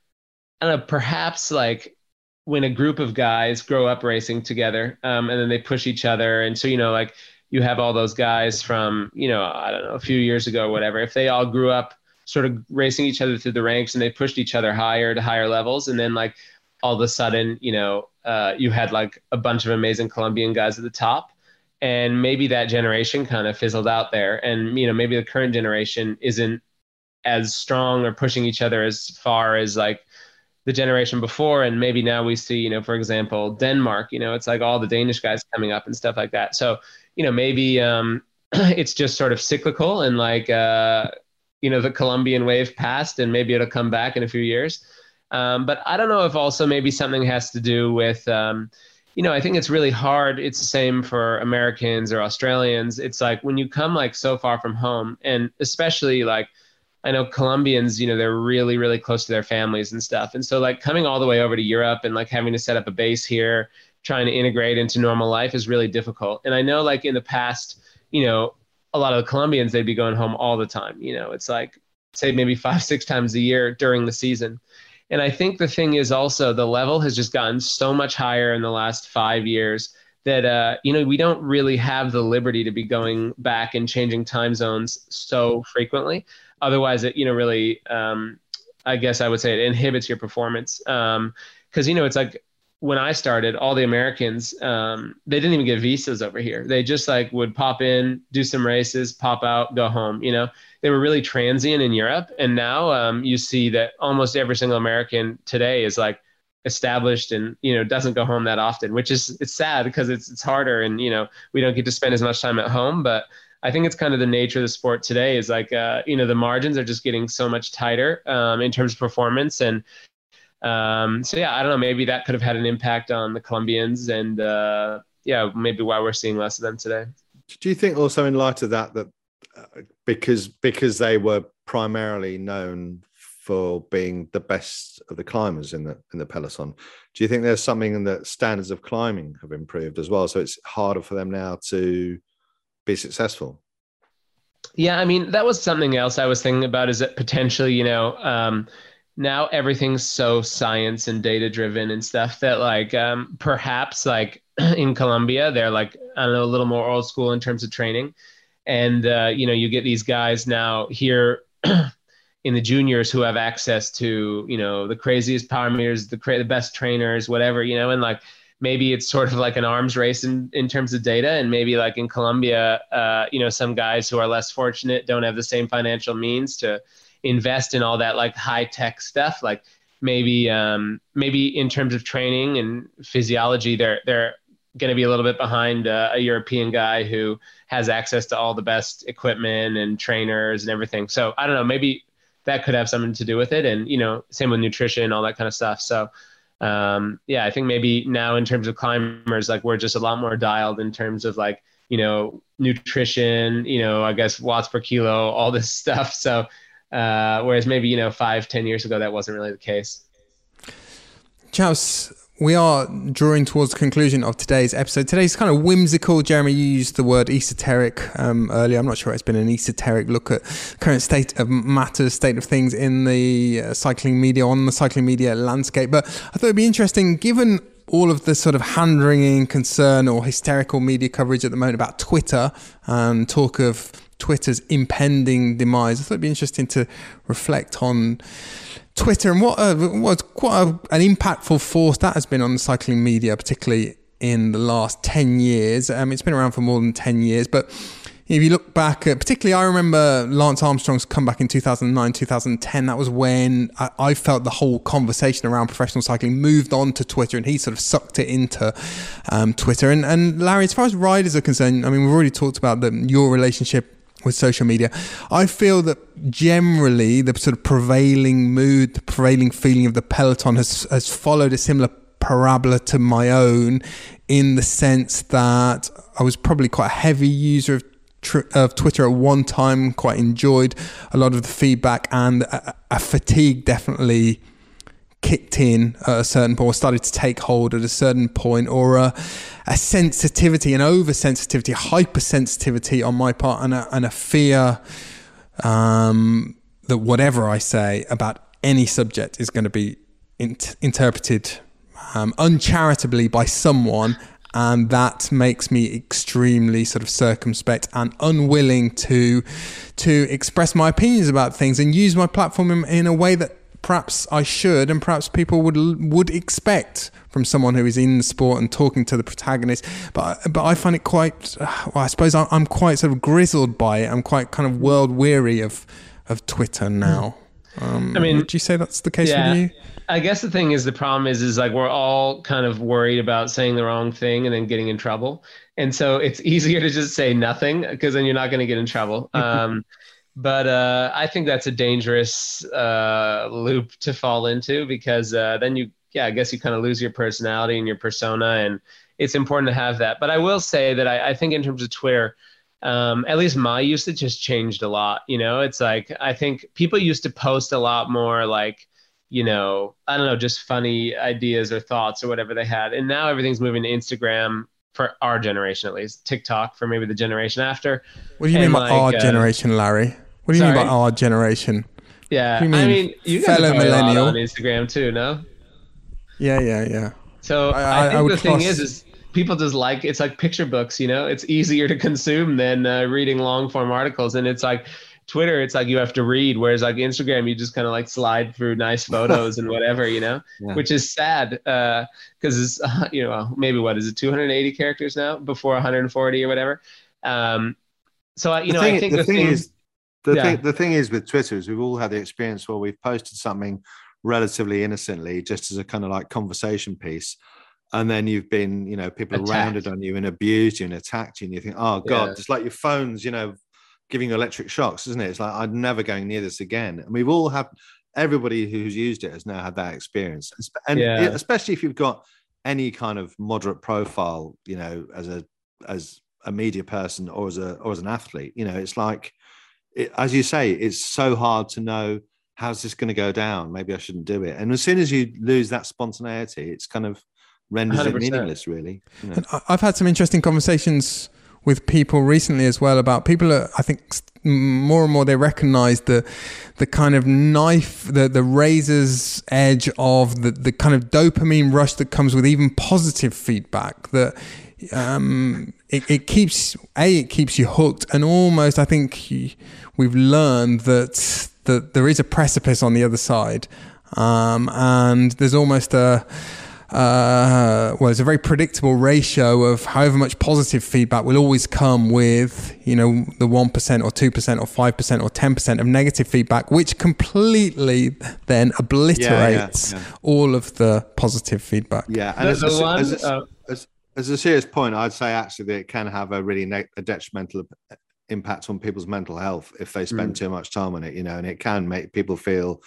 I don't know, perhaps like when a group of guys grow up racing together um, and then they push each other. And so, you know, like you have all those guys from, you know, I don't know, a few years ago or whatever, if they all grew up sort of racing each other through the ranks and they pushed each other higher to higher levels. And then like all of a sudden, you know, uh, you had like a bunch of amazing Colombian guys at the top. And maybe that generation kind of fizzled out there. And, you know, maybe the current generation isn't as strong or pushing each other as far as like the generation before. And maybe now we see, you know, for example, Denmark, you know, it's like all the Danish guys coming up and stuff like that. So, you know, maybe um, it's just sort of cyclical and like, uh, you know, the Colombian wave passed and maybe it'll come back in a few years. Um, but I don't know if also maybe something has to do with, um, you know, I think it's really hard. It's the same for Americans or Australians. It's like when you come like so far from home, and especially like, I know Colombians, you know, they're really, really close to their families and stuff. And so like coming all the way over to Europe and like having to set up a base here, trying to integrate into normal life is really difficult. And I know like in the past, you know, a lot of the Colombians, they'd be going home all the time. You know, it's like, say maybe five, six times a year during the season. And I think the thing is also the level has just gotten so much higher in the last five years that, uh, you know, we don't really have the liberty to be going back and changing time zones so frequently. Otherwise, it, you know, really, um, I guess I would say it inhibits your performance. Um, cause you know, it's like when I started, all the Americans, um, they didn't even get visas over here. They just like would pop in, do some races, pop out, go home, you know. They were really transient in Europe. And now um, you see that almost every single American today is like established and, you know, doesn't go home that often, which is, it's sad because it's, it's harder and, you know, we don't get to spend as much time at home. But I think it's kind of the nature of the sport today is like, uh, you know, the margins are just getting so much tighter um, in terms of performance. And um, so, yeah, I don't know, maybe that could have had an impact on the Colombians and uh, yeah, maybe why we're seeing less of them today. Do you think also in light of that, that uh, because because they were primarily known for being the best of the climbers in the in the peloton, do you think there's something in the standards of climbing have improved as well? So it's harder for them now to be successful? Yeah, I mean, that was something else I was thinking about is that potentially, you know, um, now everything's so science and data driven and stuff that like um, perhaps like in Colombia, they're like, I don't know, a little more old school in terms of training. And, uh, you know, you get these guys now here in the juniors who have access to, you know, the craziest power meters, the, cra- the best trainers, whatever, you know, and like maybe it's sort of like an arms race in, in terms of data. And maybe like in Colombia, uh, you know, some guys who are less fortunate don't have the same financial means to invest in all that like high tech stuff. Like maybe, um, maybe in terms of training and physiology, they're, they're going to be a little bit behind uh, a European guy who has access to all the best equipment and trainers and everything. So I don't know, maybe that could have something to do with it. And, you know, same with nutrition, all that kind of stuff. So um, yeah, I think maybe now in terms of climbers, like we're just a lot more dialed in terms of like, you know, nutrition, you know, I guess watts per kilo, all this stuff. So uh, whereas maybe, you know, five, ten years ago, that wasn't really the case. Charles, we are drawing towards the conclusion of today's episode. Today's kind of whimsical. Jeremy, you used the word esoteric um, earlier. I'm not sure it's been an esoteric look at current state of matters, state of things in the uh, cycling media, on the cycling media landscape. But I thought it'd be interesting, given all of the sort of hand-wringing concern or hysterical media coverage at the moment about Twitter and talk of Twitter's impending demise. I thought it'd be interesting to reflect on Twitter and what uh, was quite a, an impactful force that has been on the cycling media, particularly in the last ten years. Um, it's been around for more than ten years, but if you look back, at, particularly I remember Lance Armstrong's comeback in two thousand nine, two thousand ten. That was when I, I felt the whole conversation around professional cycling moved on to Twitter, and he sort of sucked it into um, Twitter. And, and Larry, as far as riders are concerned, I mean, we've already talked about the, your relationship with social media. I feel that generally the sort of prevailing mood, the prevailing feeling of the peloton has has followed a similar parabola to my own, in the sense that I was probably quite a heavy user of tr- of Twitter at one time, quite enjoyed a lot of the feedback, and a, a fatigue definitely kicked in at a certain point, or started to take hold at a certain point, or a, a sensitivity, an oversensitivity, hypersensitivity on my part, and a, and a fear um, that whatever I say about any subject is going to be in- interpreted um, uncharitably by someone, and that makes me extremely sort of circumspect and unwilling to to express my opinions about things and use my platform in, in a way that perhaps I should, and perhaps people would would expect from someone who is in the sport and talking to the protagonist. But but I find it quite, well, I suppose I'm quite sort of grizzled by it. I'm quite kind of world weary of of Twitter now. Um, I mean, would you say that's the case yeah, with you? I guess the thing is, the problem is, is like we're all kind of worried about saying the wrong thing and then getting in trouble. And so it's easier to just say nothing because then you're not going to get in trouble. Um, but uh, I think that's a dangerous uh, loop to fall into because uh, then you, yeah, I guess you kind of lose your personality and your persona, and it's important to have that. But I will say that I, I think in terms of Twitter, um, at least my usage has changed a lot. You know, it's like, I think people used to post a lot more like, you know, I don't know, just funny ideas or thoughts or whatever they had. And now everything's moving to Instagram for our generation, at least. TikTok for maybe the generation after. What do you and mean by like, our uh, generation, Larry? What do you sorry? mean by our generation? Yeah, mean, I mean, you guys fellow are millennial on Instagram too, no? Yeah, yeah, yeah. So I, I, I, think I would the thing class- is, is people just like, it's like picture books, you know? It's easier to consume than uh, reading long form articles. And it's like Twitter, it's like you have to read, whereas like Instagram, you just kind of like slide through nice photos and whatever, you know, yeah. Which is sad because uh, it's, uh, you know, maybe what is it, two hundred eighty characters now before one hundred forty or whatever. Um, so, I, you the know, thing, I think the, the thing, thing is, the, yeah. thing, the thing is with Twitter is we've all had the experience where we've posted something relatively innocently, just as a kind of like conversation piece. And then you've been, you know, people attacked. rounded on you and abused you and attacked you. And you think, oh God, yeah. it's like your phone's, you know, giving you electric shocks, isn't it? It's like, I'm never going near this again. And we've all had, everybody who's used it has now had that experience. And yeah. especially if you've got any kind of moderate profile, you know, as a, as a media person or as a, or as an athlete, you know, it's like, it, as you say, it's so hard to know, how's this going to go down? Maybe I shouldn't do it. And as soon as you lose that spontaneity, it's kind of renders one hundred percent. It meaningless, really. You know? I've had some interesting conversations with people recently as well about people are, I think more and more they recognize the the kind of knife, the the razor's edge of the, the kind of dopamine rush that comes with even positive feedback, that um, it, it keeps, A, it keeps you hooked, and almost I think you, we've learned that, that there is a precipice on the other side, um, and there's almost a Uh, well, it's a very predictable ratio of however much positive feedback will always come with, you know, the one percent or two percent or five percent or ten percent of negative feedback, which completely then obliterates yeah, yeah, yeah. all of the positive feedback. Yeah, and as, the a, one, as, a, uh, as, as a serious point, I'd say actually that it can have a really ne- a detrimental impact on people's mental health if they spend mm. too much time on it, you know, and it can make people feel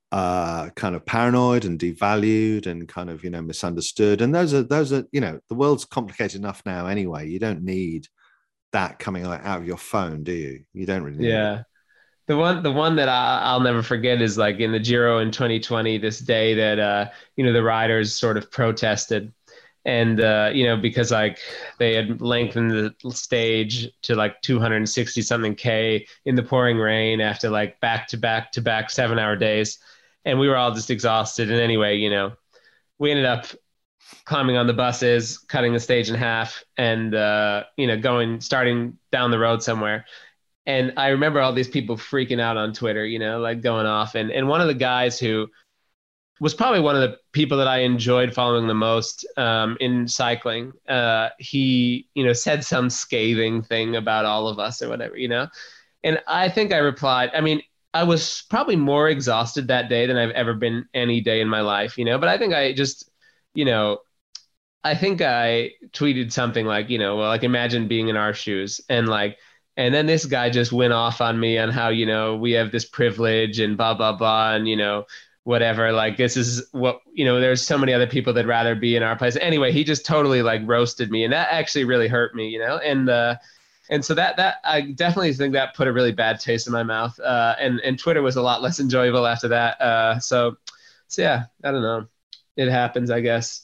uh kind of paranoid and devalued and kind of, you know, misunderstood. And those are those are you know, the world's complicated enough now anyway. You don't need that coming out of your phone, do you? You don't really need yeah it. the one the one that I, I'll never forget is like in the Giro in twenty twenty, this day that uh you know, the riders sort of protested, and uh you know, because like they had lengthened the stage to like two hundred sixty something K in the pouring rain after like back to back to back seven hour days. And we were all just exhausted. And anyway, you know, we ended up climbing on the buses, cutting the stage in half, and, uh, you know, going, starting down the road somewhere. And I remember all these people freaking out on Twitter, you know, like going off. And, and one of the guys who was probably one of the people that I enjoyed following the most um, in cycling, uh, he, you know, said some scathing thing about all of us or whatever, you know. And I think I replied, I mean, I was probably more exhausted that day than I've ever been any day in my life, you know, but I think I just, you know, I think I tweeted something like, you know, well, like imagine being in our shoes, and like, and then this guy just went off on me on how, you know, we have this privilege and blah, blah, blah. And, you know, whatever, like, this is what, you know, there's so many other people that'd rather be in our place. Anyway, he just totally like roasted me, and that actually really hurt me, you know? And, uh, And so that that I definitely think that put a really bad taste in my mouth. Uh, and and Twitter was a lot less enjoyable after that. Uh, so so yeah, I don't know. It happens, I guess.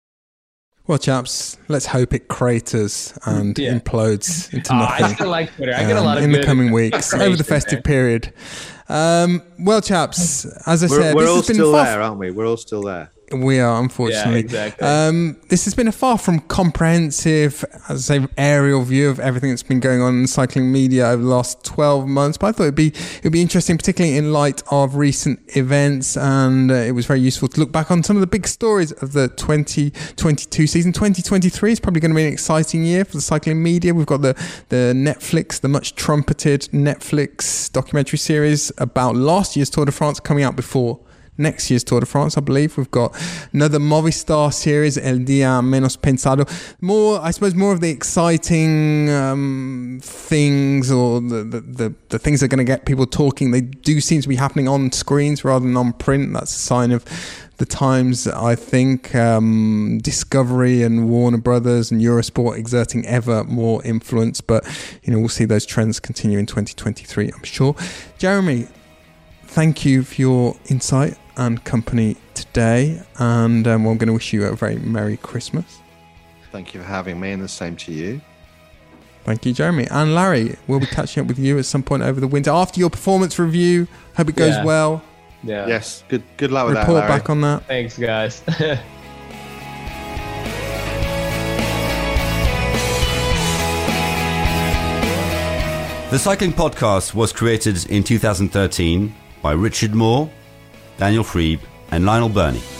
Well, chaps, let's hope it craters and yeah. implodes into oh, nothing. I still like Twitter. I get a lot of um, in good the coming weeks over the festive there. period. Um, well, chaps, as I we're, said, we're this all has been still far there, aren't we? We're all still there. We are, unfortunately. Yeah, exactly. Um, this has been a far from comprehensive, as I say, aerial view of everything that's been going on in cycling media over the last twelve months. But I thought it'd be it'd be interesting, particularly in light of recent events, and uh, it was very useful to look back on some of the big stories of the twenty twenty-two season. twenty twenty-three is probably going to be an exciting year for the cycling media. We've got the the Netflix, the much trumpeted Netflix documentary series about last year's Tour de France coming out before next year's Tour de France, I believe. We've got another Movistar series, El Día Menos Pensado. More, I suppose, more of the exciting um, things, or the, the, the, the things that are going to get people talking. They do seem to be happening on screens rather than on print. That's a sign of the times, I think. Um, Discovery and Warner Brothers and Eurosport exerting ever more influence. But, you know, we'll see those trends continue in twenty twenty-three, I'm sure. Jeremy, thank you for your insight and company today, and um, well, I'm going to wish you a very Merry Christmas. Thank you for having me, and the same to you. Thank you, Jeremy. And Larry, we'll be catching up with you at some point over the winter after your performance review. Hope it goes yeah. well. Yeah. Yes, good good luck with Report that, Larry. back on that. Thanks, guys. The Cycling Podcast was created in two thousand thirteen by Richard Moore, Daniel Friebe, and Lionel Burney.